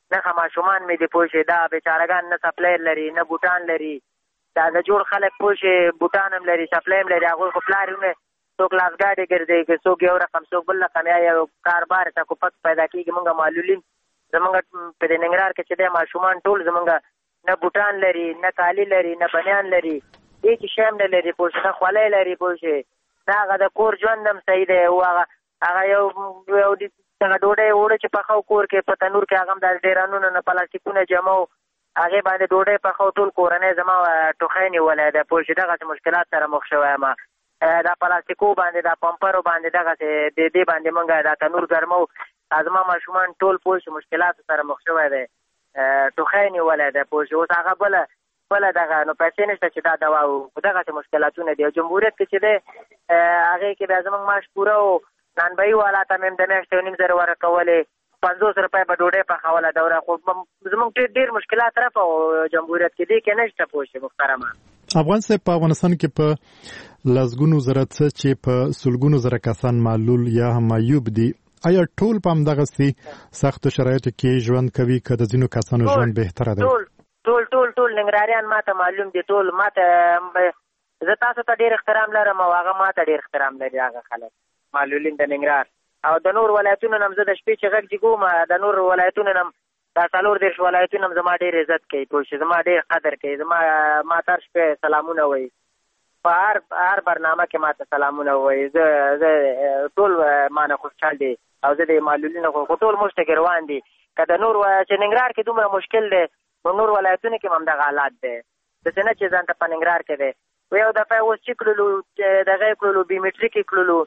نه ماشومان مې دي پوه شي دا بیچارهګان نه سپلایر لري نه بوټان لري دا د جوړ خلک پوه شي بوټان هم لري سپلای هم لري هغوی خو پلار یې څوک لاس ګاډي ګرځي که څوک یو رقم څوک بل رقم یا یو کاربار ته کوپک پیدا کېږي مونږ معلولین زمونږ په دې ننګرهار کې چې دی ماشومان ټول زمونږ نه بوټان لري نه کالي لري نه بنیان لري هېڅ شی هم نه لري پوه شي نه خولۍ لري پوه شي نه هغه د کور ژوند هم صحیح دی هغه هغه یو یو څنګه ډوډۍ اوړه چې پخو کور کې په تنور کې هغه هم د ډیرانونه نه پلاستیکونه جمع و هغې باندې ډوډۍ پخو ټول کورنۍ زما ټوخی نیولی دی پوه شي دغسې مشکلات سره مخ شوی یم دا پلاستیکو باندې دا پمپرو باندې دغسې د دې باندې مونږ دا تنور ګرمو زما ماشومان ټول پوه شي مشکلاتو سره مخ شوی دی ټوخی نیولی دی پوه شي اوس هغه بله بله دغه نو پیسې نشته چې دا دوا و دغسې مشکلاتونه دي او جمهوریت کې چې دی هغې کې بیا زموږ معاش پوره و نانبایي والا ته مې هم د میاشتې یو نیم زره ورکولې پنځوس روپۍ به ډوډۍ پخوله دوره خو زموږ ډېر ډېر مشکلات رفع و جمهوریت کې دې کې نشته پوه شي محترمه افغان صاحب په افغانستان کې په لسګونو زره څه چې په سلګونو زره کسان معلول یا هم معیوب دي آیا ټول په همدغسې سختو شرایطو کې ژوند کوي که د ځینو کسانو ژوند بهتره دی ټول ټول ټول ټول ننګرهاریان ما ته معلوم دي ټول ما ته زه تاسو ته ډېر احترام لرم او هغه ما ته ډېر احترام لري هغه خلک معلولین د ننګرهار او د نور ولایتونو نه هم زه د شپې چې غږ جګوم د نور ولایتونو نه هم دا څلور دېرش ولایتونه هم زما ډېر عزت کوي پوه شي زما ډېر قدر کوي زما ما ته هر شپې سلامونه وایي په هر هر برنامه کې ما ته سلامونه وایي زه زه ټول ما نه خوشحال دي او زه د معلولینو خو ټول موږ ته ګروان دي که د نور چې ننګرهار کې دومره مشکل دی نو نور ولایتونو کې هم همدغه حالات دی داسې نه چې ځان ته په ننګرهار کې دی یو دفعه اوس چې کړلو دغه یې کړلو بیومیټریک یې کړلو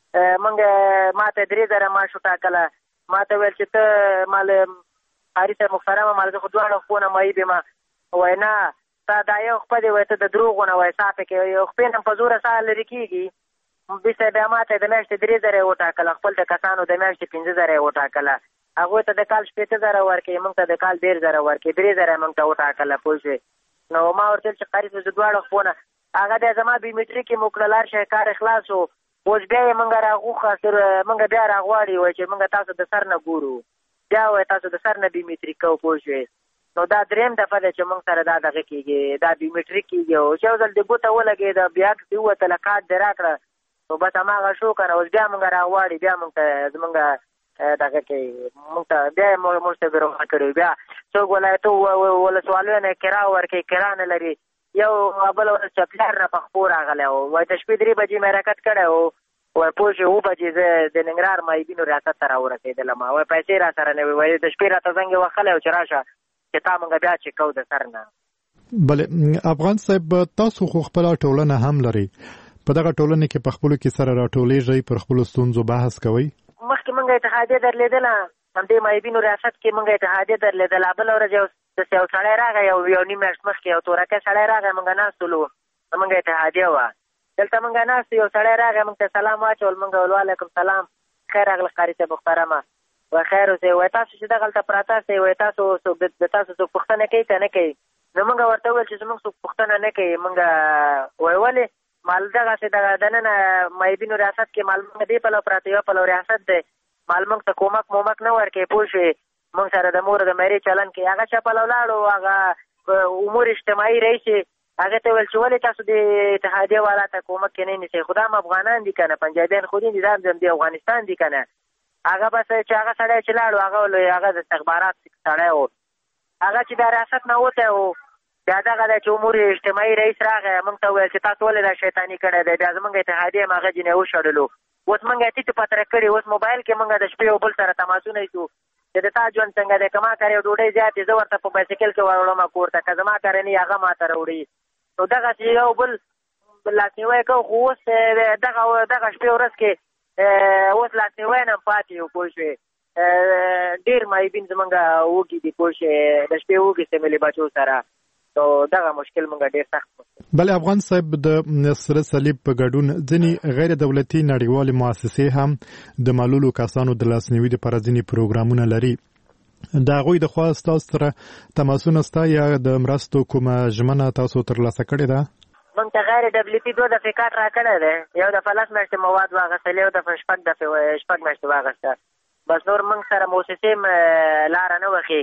مونږ ما ته درې زره معاش وټاکله ما ته ویل چې ته مال قاري صاحب محترمه مال زه خو دواړه خپونه معیب یم وایي نه تا دا یو خپه دی وایي ته د دروغو نه وایي سا پکې یو خپې نه په زوره سا لرې کېږي بیرته بیا ما ته د میاشتې درې زره یې وټاکله خپل د کسانو د میاشتې پنځه زره یې وټاکله هغوی ته د کال شپېته زره ورکوي موږ ته د کال ډېر زره ورکوي درې زره یې موږ ته وټاکله پوه شوې نو ما ورته ویل چې قاري صاحب زه دواړه خپونه هغه بیا زما بیومیټریک یې مو کړل هر شی کار خلاص و اوس بیا یې موږ راغوښه تر موږ بیا راغواړي وایي چې موږ تاسو د سر نه ګورو بیا وایي تاسو د سر نه بیومیټریک کوو پوه شوې نو دا درېیم دفعه ده چې موږ سره دا دغه کېږي دا بیومیټریک کېږي او چې یو ځل د ګوته ولګېده بیا عکس دې ووتله کارډ دې راکړه نو بس هماغه شو که نه اوس بیا موږ راغواړي بیا موږ ته زموږ دغه کوي موږ ته بیا یې موږ ته بیروغه کړي بیا څوک ولایتو ولسوالیو نه کرا ورکوي کرا نه لري یو بل ورځ چپلار نه په خپو راغلی و وایي د شپې درې بجې مې حرکت کړی و وایي پوه شوې اوه بجې زه د ننګرهار معیبینو ریاست ته راورسېدلم وایي پیسې را سره نه وي وایي د شپې راته زنګ یې وهلی و چې راشه چې تا موږ بیا چې کوو د سر نه بلې افغان صاحب تاسو خو خپله ټولنه هم لرئ په دغه ټولنه کې په خپلو کې سره راټولېږئ پر خپلو ستونزو بحث کوئ مخکې موږ اتحادیه درلېدله همدې معیبینو ریاست کې موږ اتحادیه درلېدله بله ورځ یو داسې یو سړی راغی یو یو نیم میاشت مخکې یو تورکی سړی راغی موږ ناست ولو موږ اتحادیه وه دلته موږ ناست یو سړی راغی موږ ته سلام واچول موږ ول وعلیکم سلام خیر راغله قاري صاحب محترمه وایي خیر اوسئ وایي تاسو چې دغلته پراته یاستئ وایي تاسو د تاسو څوک پوښتنه کوي که نه کوي نو موږ ورته وویل چې زموږ څوک پوښتنه نه کوي موږ وایي ولې مال دغسې د دننه معیبینو ریاست کې مال موږ دې پلو پراته یو پلو ریاست دی مال موږ ته کومک مومک نه ورکوي پوه شوې موږ سره د مور د مېرې چلن کوي هغه چا پلو لاړو هغه امور اجتماعي رئیس هغې ته ویل چې ولې تاسو د اتحادیې والا ته کومک کې نه نیسئ خو دا هم افغانان دي که نه پنجابیان خو دي دا هم د افغانستان دي که نه هغه بس چې هغه سړی چې لاړو هغه هغه د استخبارات سړی و هغه چې د ریاست نه وتی و بیا دغه دی چې امور اجتماعي رئیس راغی موږ ته وویل چې تاسو ولې دا شیطاني کړی دی بیا زموږ اتحادیې هم هغه جینۍ وشړلو اوس موږ یې ټیټ پتره کړي اوس موبایل کې موږ د شپې یو بل سره تماسونه ایسو چې د تا ژوند څنګه دی که ما کار یو ډوډۍ زیات دی زه ورته په بایسکل کې وروړم کور ته که زما کار نه هغه ما ته راوړي نو دغسې یو بل لاسنیوی کوو خو اوس دغه دغه شپې ورځ کې اوس لاسنیوی نه هم پاتې یو پوه شوې ډېر معیبین زمونږ وږي دي پوه شوې د شپې وږي سمیلې بچو سره نو دغه مشکل مونږ ډېر سخت بلې افغان صاحب د سره صلیب په ګډون ځینې غیر دولتي نړیوالې مؤسسې هم د معلولو کسانو د لاسنیوي دپاره ځینې پروګرامونه لري د هغوی د خوا ستاسو سره تماسونه شته یا د مرستو کومه ژمنه تاسو ترلاسه کړې ده موږ ته غیر دولتي دوه دفعې کارت راکړی دی یو دفعه لس میاشتې مواد واخیستل یو دفعه شپږ دفعې شپږ میاشتې واخیسته بس نور موږ سره موسسې لاره نه وښي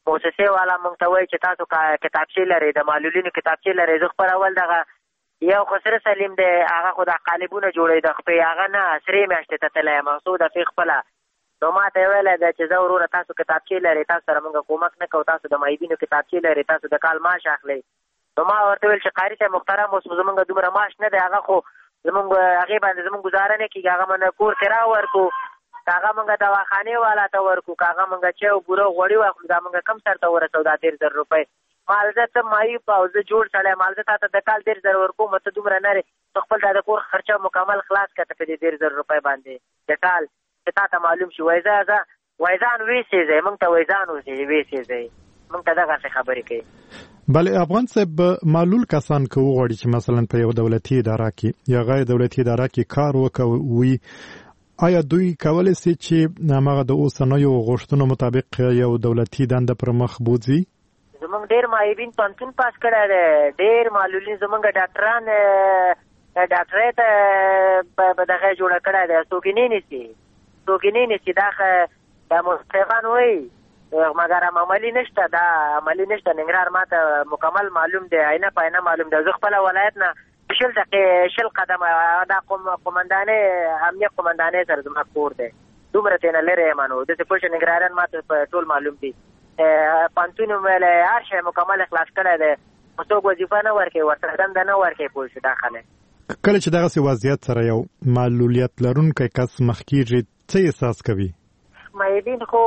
موسسې والا موږ ته وایي چې تاسو کتابچې لرئ، د معلولینو کتابچې لرئ. زه خپل اول دغه یو خسره سلیم دی، هغه خو د قالبونه جوړوي د خپې، هغه نه سرې میاشتې ته تللی یم، څو دفعې خپله. نو ما ته یې ویلی ده چې زه وروره تاسو کتابچې لرئ، تاسو سره موږ کومک نه کوو، تاسو د معیبینو کتابچې لرئ، تاسو د کال معاش اخلئ. نو ما ورته ویل چې قاري صاحب محترم اوس زمونږ دومره معاش نه دی، هغه خو زمونږ هغې باندې زمونږ ګزاره نه کېږي، هغه موږ کور کرا ورکو، که هغه موږ دواخانې والا ته ورکو، که هغه موږ چای او بوره غوړي واخلو، دا موږ کم سر ته ورسو دا دېرش زره روپۍ. مالزه ته معیب او زه جوړ سړی، مالزه تا ته د کال دېرش زره ورکوم، ته دومره نه رې خپل دا د کور خرچه مکمل خلاص کړه ته په دې دېرش زره روپۍ باندې د کال، چې تا ته معلوم شي. وایي زه زه وایي ځان ویسېځئ، موږ ته وایي ځان ویسېځئ، موږ ته دغسې خبرې کوي. بله افغان صاحب، معلول کسان که وغواړي چې مثلا په یو دولتي اداره کې یا غیر دولتي اداره کې کار وکوي، آیا دوی کولی سي چې هماغه د اوسنیو غوښتنو مطابق یو دولتي دنده پر مخ بوځي؟ زمونږ ډېر معیبین پوهنتون پاس کړی دی، ډېر معلولین زمونږ ډاکټران ډاکټرۍ ته به دغه جوړه کړی دی، څوک یې نه نیسي، څوک یې نه نیسي. دا دا مستغان وایي مګر عملي نشته، دا عملي نشته. ننګرهار ما ته مکمل معلوم دی، عینه په عینه معلوم دی. زه خپله ولایت نه شل دقیقې شل قدمه دا قومندانۍ امنیت قومندانۍ سره زما کور دی، دومره ترېنه لرې یم. نو داسې پوه شه ننګرهاریان ما ته په ټول معلوم دي. پوهنتون مې ویلی هر شی مکمل خلاص کړی دی، خو څوک وظیفه نه ورکوي، ورسره دنده نه ورکوي. پوه شو دا خلک کله چې دغسې وضعیت سره یو معلولیت لرونکی کس مخ کېږي څه احساس کوي؟ معیبین خو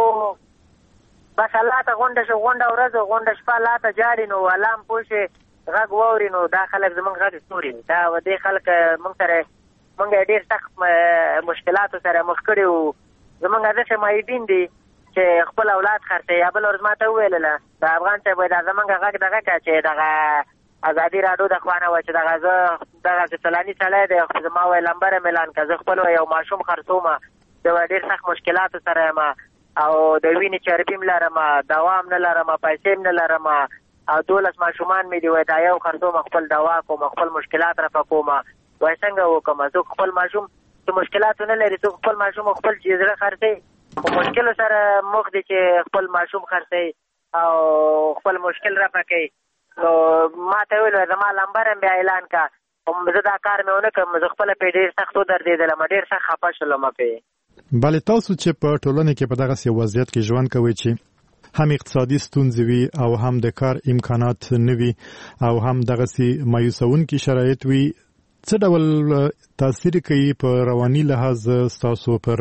بس الله ته غونډه شو، غونډه ورځ غونډه شپه الله ته جاري، نو الله هم پوه شي غږ واوري، نو دا خلک زمونږ غږ ستوري. دا دې خلک موږ سره موږ ډېر سخت مشکلاتو سره مخ کړي وو. زمونږ داسې معیبین دي چې خپل اولاد خرڅوي. یا بل ورځ ما ته وویلله د افغان صاحب وایي دا زمونږ غږ دغه کړه چې دغه ازادي راډیو د خوا نه وه چې دغه زه دغسې فلاني سړی دی، خو زما وایي لمبر یم اعلان کړه، زه خپل یو ماشوم خرڅوم، زه ډېر سخت مشکلاتو سره یم او د وینې چربي هم لرم، دوا هم نه لرم، پیسې هم نه لرم، او دولس ماشومان مې دي. وایي دا یو خرڅوم، خپل دوا کوم، خپل مشکلات رفع کوم. وایي څنګه وکړم؟ څوک خپل ماشوم چې مشکلاتو نه لري، څوک خپل ماشوم خپل چې زړه خرڅوي، خو مشکلو سره مخ دي چې خپل ماشوم خرڅوي او خپل مشکل رفع کوي. نو ما ته ویل زما لمبر هم بیا اعلان کړه، خو زه دا کار مې ونه کړم، زه خپله پرې ډېر سخت ودرېدلم، ډېر سخت خفه شولم پرې. بله تاسو چې په ټولنه کې په دغسې وضعیت کې ژوند کوئ چې هم اقتصادي ستونزې وي او هم د کار امکانات نه وي او هم دغسې مایوسونکي شرایط وي، څه ډول تاثیر کوي په رواني لحاظ ستاسو پر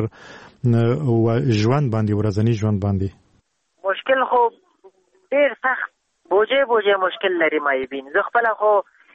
ژوند باندې، ورځني ژوند باندې؟ مشکل خو ډېر سخت بوجې بوجې مشکل لري معیبین. زه خپله خو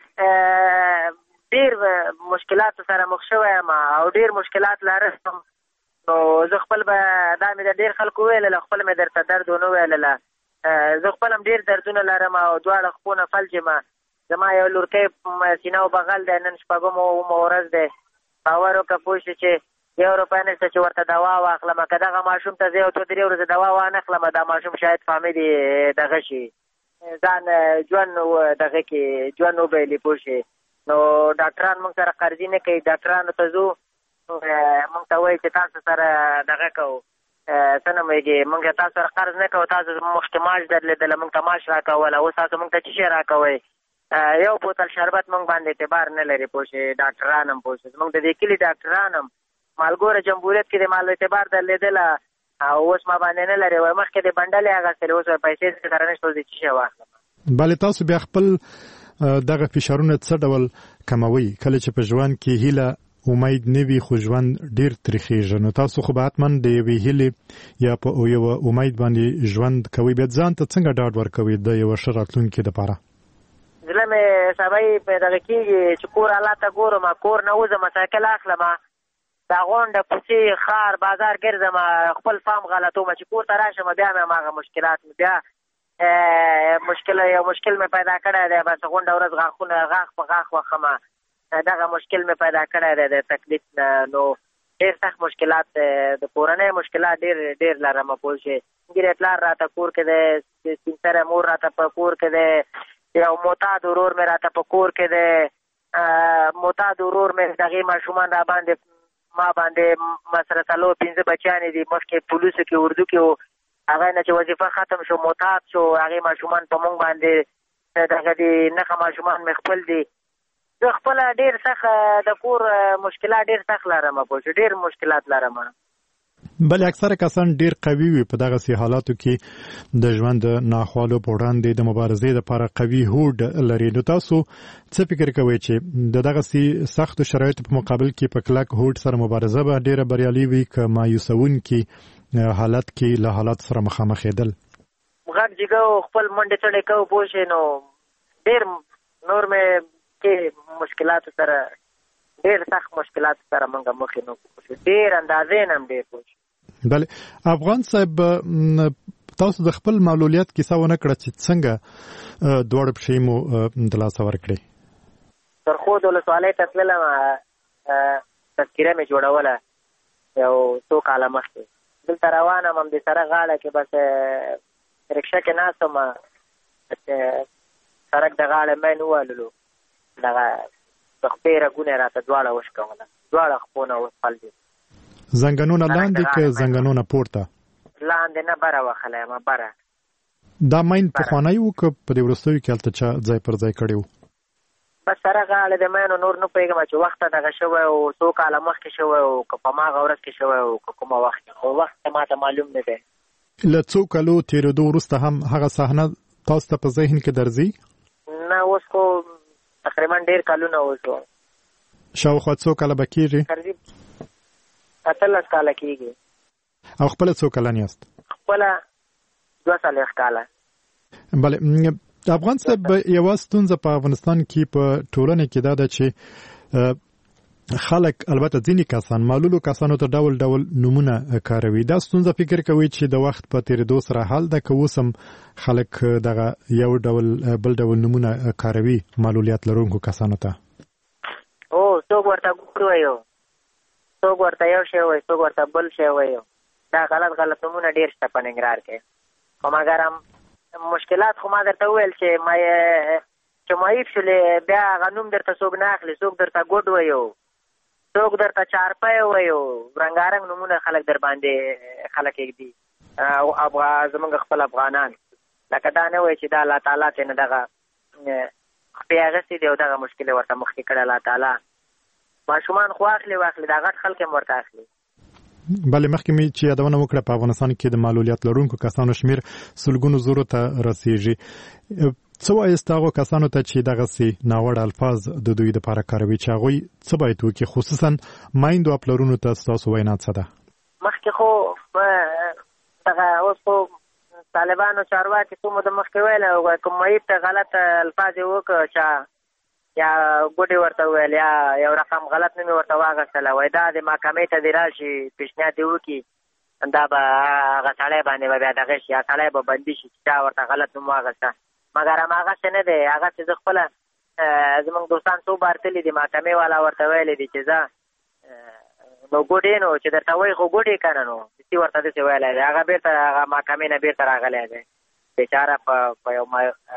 ډېر مشکلاتو سره مخ شوی یم او ډېر مشکلات لرم. نو زه خپل به دا مې د ډېر خلکو ویلله، خپل مې درته درد ونه ویلله. زه خپل هم ډېر دردونه لرم او دواړه خپونه فلج یم. زما یو لورکی سینه او بغل دی، نن شپږمه اومه ورځ دی. باور وکړه پوه شې چې یو روپۍ نشته چې ورته دوا واخلم. که دغه ماشوم ته زه یو څو درې ورځې دوا وانخلم، دا ماشوم شاید فامې دې دغه شي، ځان ژوند دغه کې ژوند وبایلي پوه شې. نو ډاکټران موږ سره قرضي نه کوي، ډاکټرانو ته ځو موږ ته وایي چې تاسو سره دغه کوو څه نومېږي، موږ تاسو سره قرض نه کوو، تاسو مخکې معاش درلېدله، موږ ته معاش را کوله، اوس تاسو موږ ته څه شی را کوئ؟ یو بوتل شربت موږ باندې اعتبار نه لري پوه شې. ډاکټران هم پوه شې، زموږ د دې کلي ډاکټران هم مالګوره جمهوریت کې د مال اعتبار درلېدله او اوس ما باندې نه لري. وایي مخکې د بنډلې اخیستلې، اوس پیسې سره نشته، اوس د څه شی واخلم؟ بله تاسو بیا خپل دغه فشارونه څه ډول کموي کله چې په ژوند کې هیله امید نه وي خو ژوند ډېر تریخېږي؟ نو تاسو خو به حتما د یوې هیلې یا په یوه امید باندې ژوند کوئ، بیا ځان ته څنګه ډاډ ورکوئ د یوه ښه راتلونکي دپاره؟ زړه مې سبا یې په دغه کېږي چې کور الله ته ګورم، کور نه وځم، سایکل اخلم، دا غونډه کوڅې ښار بازار ګرځم، خپل فام غلطوم چې کور ته راشم بیا مې هماغه مشکلات مې بیا مشکل یو مشکل مې پیدا کړی دی. بس غونډه ورځ غاښونه غاښ په غاښ وخم، دغه مشکل مې پیدا کړی دی د تکلیف نه. نو ډېر سخت مشکلات د کورنۍ مشکلات ډېر ډېر لرم پوه شې. ګیرې پلار راته کور کې دی، سپین سره مور راته په کور کې دی، یو معتاد ورور مې راته په کور کې دی. معتاد ورور مې دغې ماشومان را باندې ما باندې مسره څلور پنځه بچیانې دي، مخکې پولیسو کې اردو کې و، هغه نه چې وظیفه ختم شو معتاد شو هغې ماشومان په مونږ باندې دغه دي نښه ماشومان مې خپل دي زه خپله ډېر سخت د کور مشکلات ډېر سخت لرم پوه شو ډېر مشکلات لرم بلې اکثره کسان ډېر قوي وي په دغسې حالاتو کې د ژوند د ناخوالو په وړاندې د مبارزې لپاره قوي هوډ لري نو تاسو څه فکر کوئ چې د دغسې سختو شرایطو په مقابل کې په کلک هوډ سره مبارزه به ډېره بریالي وي که مایوسونکي حالت کې له حالات سره مخامخېدل غږ جګو خپل منډې چړې کوو پوه شئ نو ډېر نور مې کې مشکلاتو سره ډېر سخت مشکلاتو سره موږ مخ نه کوو ډېر اندازې نه هم ډېر پوه شئ بله افغان صاحب تاسو د خپل معلولیت کیسه ونه کړه چې څنګه دواړه پښې مو د لاسه ورکړې سرخود ولسوالۍ ته تللم تذکیره مې جوړوله یو څو کاله مخکې دلته روان یم همدې سره غاړه کې بس رکشه کې ناست وم سړک د غاړې مې ووهللو دغه د خپې رګونه راته دواړه وشکوله دواړه خپونه وسپل دي زنګنونه لاندې که زنګنونه پورته لاندې نه بره وخلی یم بره دا ماین پخوانی و که په دې وروستیو کې هلته چا ځای پر ځای کړی و بس سره غاړه د مینو نور نه پوهېږم چې وخته دغه شوی و څو کاله مخکې شوی و که په هماغه ورځ کې شوی و که کومه وخت کې خو وخت ما ته معلوم نه دی له څو کالو تېرېدو وروسته هم هغه صحنه تاسو ته په ذهن کې درځي نه اوس خو تقریبا ډېر کلونه وشو شاوخوا څو کاله به کېږي اتلس کاله کېږي او خپله څو کلن یاست خپله دوه څلوېښت کاله بله افغان صاحب یوه ستونزه په افغانستان کې په ټولنه کې دا ده چې خلک البته ځینې کسان معلولو کسانو ته ډول ډول نومونه کاروي دا ستونزه فکر کوي چې د وخت په تېرېدو سره حل ده که اوس هم خلک دغه یو ډول بل ډول نومونه کاروي معلولیت لرونکو کسانو ته او څوک ورته ګور وایو څوک ورته یو شی وایي څوک ورته بل شی وایو دا غلط غلط نومونه ډېر شته په ننګرهار کې خو مګر هم مشکلات خو ما درته وویل چې ما چې معیب شولې بیا هغه نوم درته څوک نه اخلي څوک درته ګوډ وایو څوک درته چارپی وایو رنګارنګ نومونه خلک در باندې خلک ایږدي او زموږ خپل افغانان لکه دا نه وایي چې دا الله تعالی ته نه دغه خپې اخیستې دي او دغه مشکل یې ورته مخکې کړی الله تعالی ماشومان خو اخلي واخلي دا غټ خلک هم ورته اخلي بلې مخکې مې چې یادونه وکړه په افغانستان کې د معلولیت لرونکو کسانو شمیر سلګونو زرو ته رسیږي څه وایست هغو کسانو ته چې دغسې ناوړه الفاظ د دوی دپاره کاروي چې هغوی څه باید وکړي خصوصا میندو او پلرونو ته ستاسو وینا څه ده مخکې خو دغه اوس خو طالبانو چارواکي څو مو د مخکې ویلی کوم معیب ته غلط الفاظ یې وکړه چا یا ګوډې ورته وویل یا یو رقم غلط نوم یې ورته واخیستله وایي دا د محکمې ته دې راشي پیشنهاد دې وکړي دا به هغه سړی باندې به بیا دغه شي هغه سړی به بندي شي چې چا ورته غلط نوم واخیسته مګر هم هغسې نه دی هغسې زه خپله زموږ دوستان څو بار تللي دي محکمې والا ورته ویلی دي چې زه نو ګوډې نو چې درته وایي خو ګوډې که نه نو داسې ورته داسې ویلی دی هغه بېرته هغه محکمې نه بېرته راغلی دی بېچاره په یو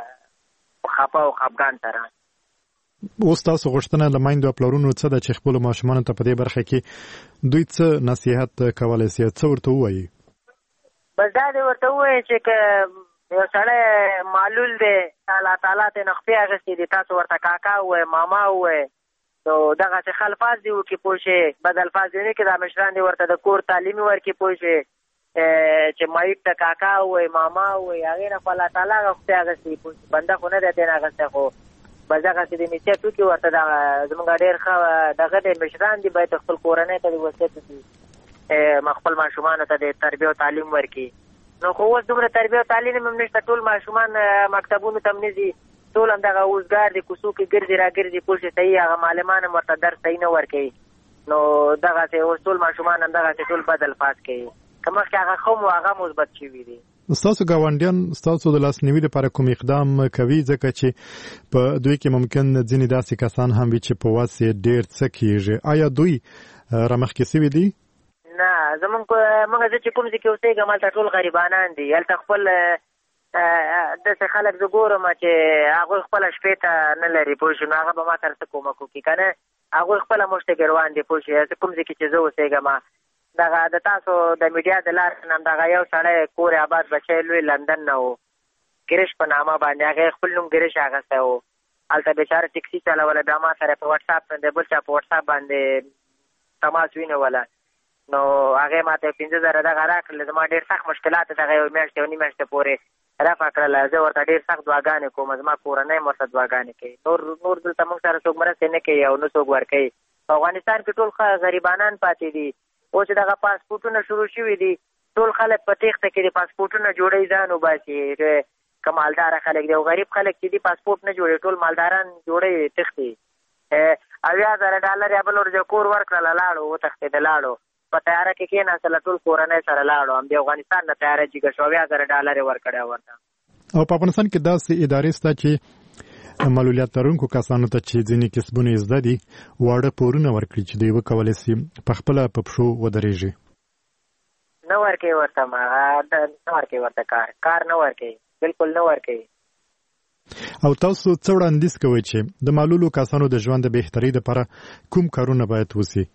خفه او خفګان سره اوس تاسو غوښتنه له میندو او پلرونو څه ده چې خپلو ماشومانو ته په دې برخه کې دوی څه نصیحت کولی شي څه ورته ووایي بس دا دې ورته ووایي چې که یو سړی معلول دی الله تعالی ته نه خپې اخیستې دي تاسو ورته کاکا ووایئ ماما ووایئ نو دغسې ښه الفاظ دې وکړي پوه شئ بد الفاظ دې نه کړي دا مشران دې ورته د کور تعلیم ورکړي پوه شئ چې معیب ته کاکا ووایئ ماما ووایئ هغې نه خو الله تعالی هغه خپې اخیستې پوه شئ بنده خو نه دی دی نه اخیستی خو بس دغسې د نصیحت وکړي ورته دغه زموږ ډېر ښه دغه دی مشران دي باید خپل کورنۍ ته د وصیت وکړي خپل ماشومانو ته د تربیه او تعلیم ورکړي نو خو اوس دومره تربیه او تعلیم هم نشته ټول ماشومان مکتبونو ته هم نه ځي ټول هم دغه اوزګار دي کوڅو کې ګرځي را ګرځي پوه شي صحیح هغه معلمان هم ورته درس صحیح نه ورکوي نو دغسې اوس ټول ماشومان هم دغسې ټول بد الفاظ کوي که مخکې هغه ښه مو هغه مثبت شوي دي ستاسو ګاونډیان ستاسو د لاسنیوي لپاره کوم اقدام کوي ځکه چې په دوی کې ممکن ځینې داسې کسان هم وي چې په واس یې ډېر څه کېږي آیا دوی رامخکې سوي دي نه زمونږ موږ زه چې کوم ځای کې اوسېږم هلته ټول غریبانان دي هلته خپل داسې خلک زه ګورم چې هغوی خپله شپې ته نه لري پوه شو نو هغه به ما سره څه کومک وکړي که نه هغوی خپله موږ ته ګروان دي پوه شو کوم ځای کې چې زه اوسېږم دغه د تاسو د میډیا د لارې نه دغه یو سړی کور آباد بچی لوی لندن نه و، ګریش په نامه باندې هغې خپل نوم ګریش اخیستی و. هلته بیچاره ټکسي چلوله، بیا ما سره په وټساپ باندې بل چا په وټساپ باندې تماس وینوله. نو هغې ما ته پنځه زره دغه راکړل. زما ډېر سخت مشکلات دغه یو میاشت یو نیم میاشتې پورې رفع کړله. زه ورته ډېر سخت دعاګانې کوم، زما کورنۍ هم ورته دعاګانې کوي. نور نور دلته موږ سره څوک مرستې نه کوي او نه څوک ورکوي. په افغانستان کې ټول غریبانان پاتې دي. اوس دغه پاسپورټونه شروع شوي دي، ټول خلک په تېښته کې دي، پاسپورټونه جوړوي ځان وباسي. که مالداره خلک دي او غریب خلک چې دي پاسپورټ نه جوړوي، ټول مالداران جوړوي تښتي. اویا زره ډالر یا بل ورځ کور ورکړله، لاړو وتښتېده، لاړو په تیاره کې کېناستله، ټول کورنۍ سره لاړو. همدې افغانستان نه تیاره جګه شو، اویا زره ډالر یې ورکړی ورته. او په افغانستان کې داسې ادارې شته چې معلولیت لرونکو کسانو ته چې ځینې کسبونه یې زده دي واړه پورونه ورکړي چې دوی وکولی شي په خپله په پښو ودرېږي. نه ورکوي ورته، نه ورکوي ورته کار کار نه ورکوي، بالکل نه ورکوي. او تاسو څه وړاندیز کوئ چې د معلولو کسانو د ژوند د بهترۍ دپاره کوم کارونه باید وسي؟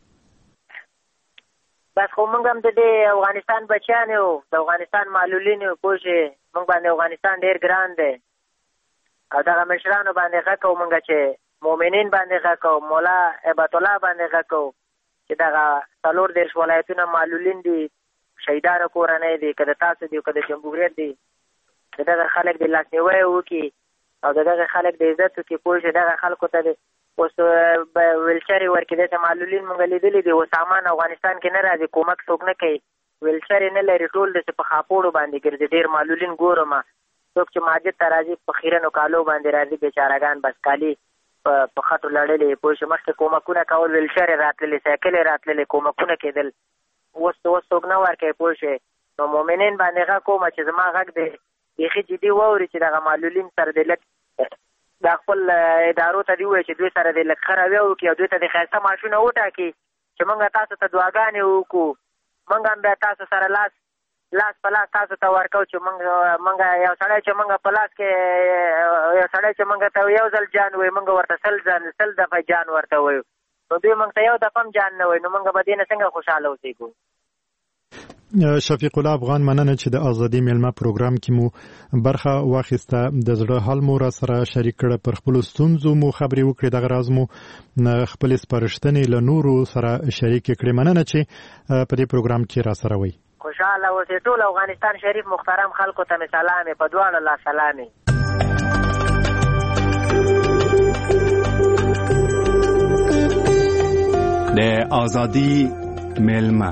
بس خو موږ هم د دې افغانستان بچیان یو، د افغانستان معلولین یو، پوه شې. موږ باندې افغانستان ډېر ګران دی او دغه مشرانو باندې غږ کوو موږ چې مؤمنین باندې غږ کوو، مولا هیبت الله باندې غږ کوو چې دغه څلور دېرش ولایتونه معلولین دي، شهیدانو کورنۍ دي، که د تاسو دي که د جمهوریت دي، د دغه خلک د لاسنیوی وکړي او د دغه خلک د عزت وکړي. پوه شې دغه خلکو ته د اوس ویلچرې ورکړي. داسې معلولین موږ لیدلي دي، اوس سامان افغانستان کې نه راځي، کومک څوک نه کوي، ویلچرې نه لري، ټول داسې په خاپوړو باندې ګرځي. ډېر معلولین ګورم څوک چې مسجد ته راځي په خیرنو کالو باندې راځي، بیچارهګان بس کالي په خټو لړلې. پوه شې مخکې کومکونه کول، ویلچرې راتللې، سایکلې راتللې، کومکونه کېدل، اوس اوس څوک نه ورکوي. پوه شې نو مؤمنین باندې غږ کوم چې زما غږ دی بیخي جدي واوري چې دغه معلولین سره د لږ دا خپل ادارو ته دې ووایي چې دوی سره د لږ ښه رویه وکړي او دوی ته د ښایسته معاشونه وټاکي چې موږ تاسو ته دعاګانې وکړو، موږ هم بیا تاسو سره لاس لاس په لاس تاسو ته ورکو چې موږ موږ یو سړی چې موږ په لاس کې یو سړی چې موږ ته یو ځل جان وایي، موږ ورته سل ځل سل دفعه جان ورته وایو، نو دوی موږ ته یو دفعه هم جان نه وایي، نو موږ به دې نه څنګه خوشحاله اوسېږو. شفیق الله افغان، مننه چې د ازادي میلمه پروګرام کې مو برخه واخیسته، د زړه حال مو را سره شریک کړه، پر خپل ستونزو مو خبرې وکړې، دغه راز مو خپل سپارښتنې له نورو سره شریک کړې. مننه چې په دې پروګرام کې را سره وئ. خوشاله اوسئ. ټول افغانستان شریف محترم خلکو ته مې سلام، په دواړو لا سلام. د ازادي میلمه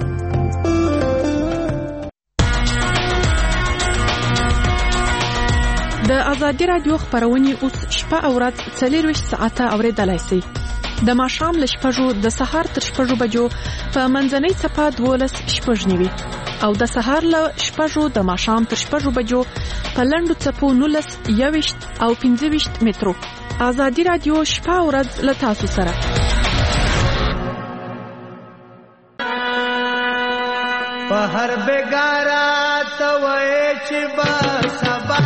د ازادي رادیو خبرونه اوس شپه او ورځ څلورویشت ساعته اوریدلای شئ. د ماښام له شپږو د سهار تر شپږو بجو په منځنۍ څپه دولس شپږ نیوي او د سهار له شپږو د ماښام تر شپږو بجو په لنډو څپو نولس یوویشت او پنځه ویشت مترو. ازادي رادیو شپه او ورځ له تاسو سره. په هر بیګارا ته وای چې با سبا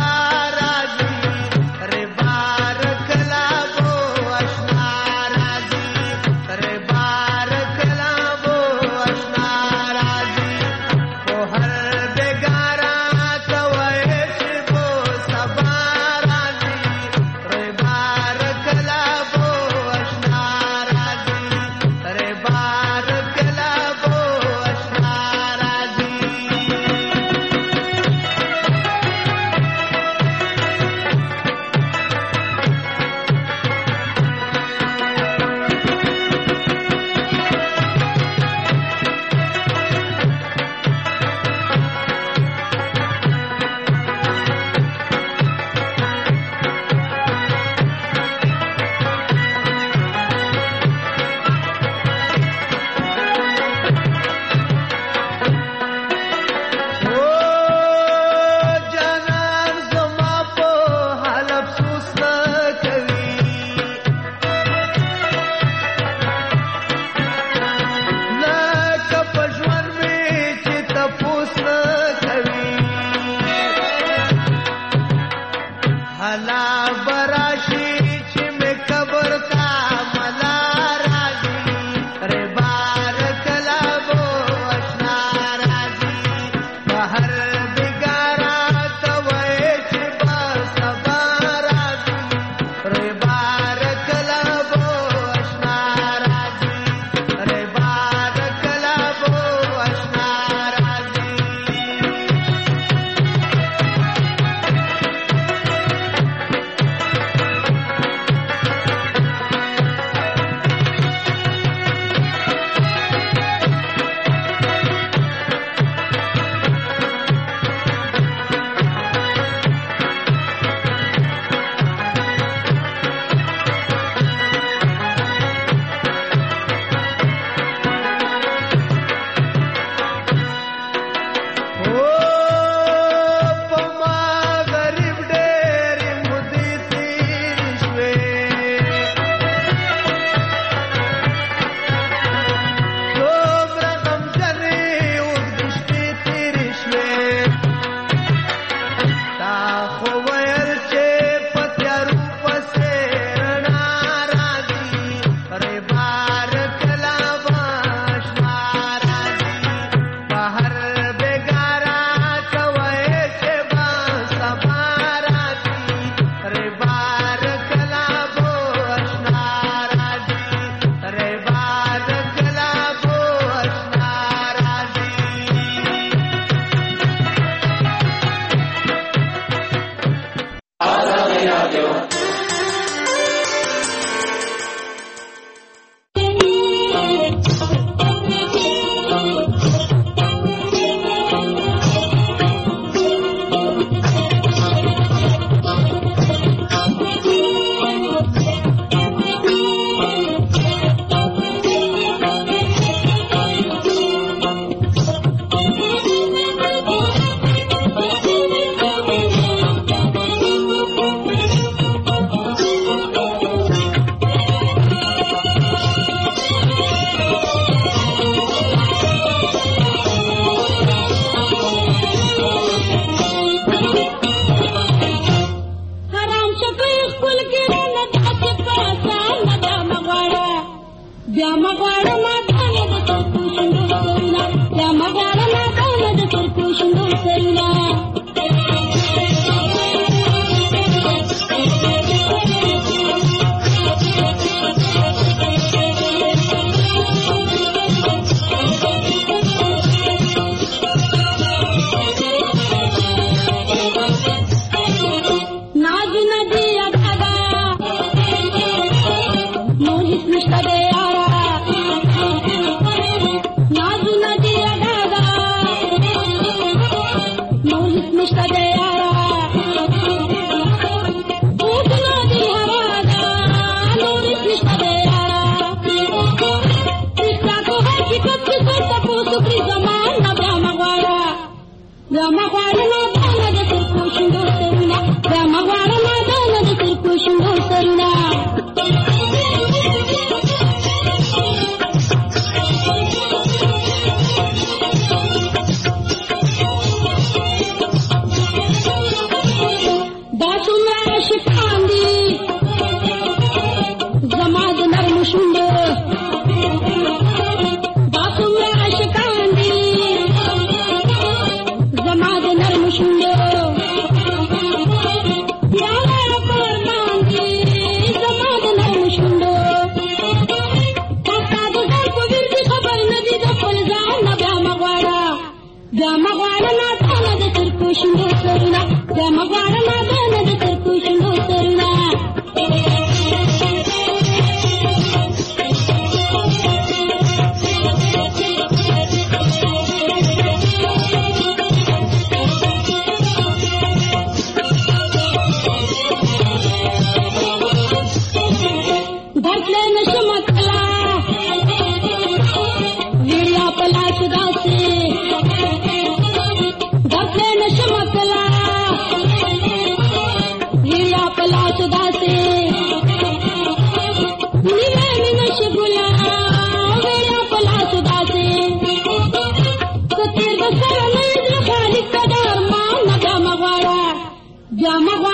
Jama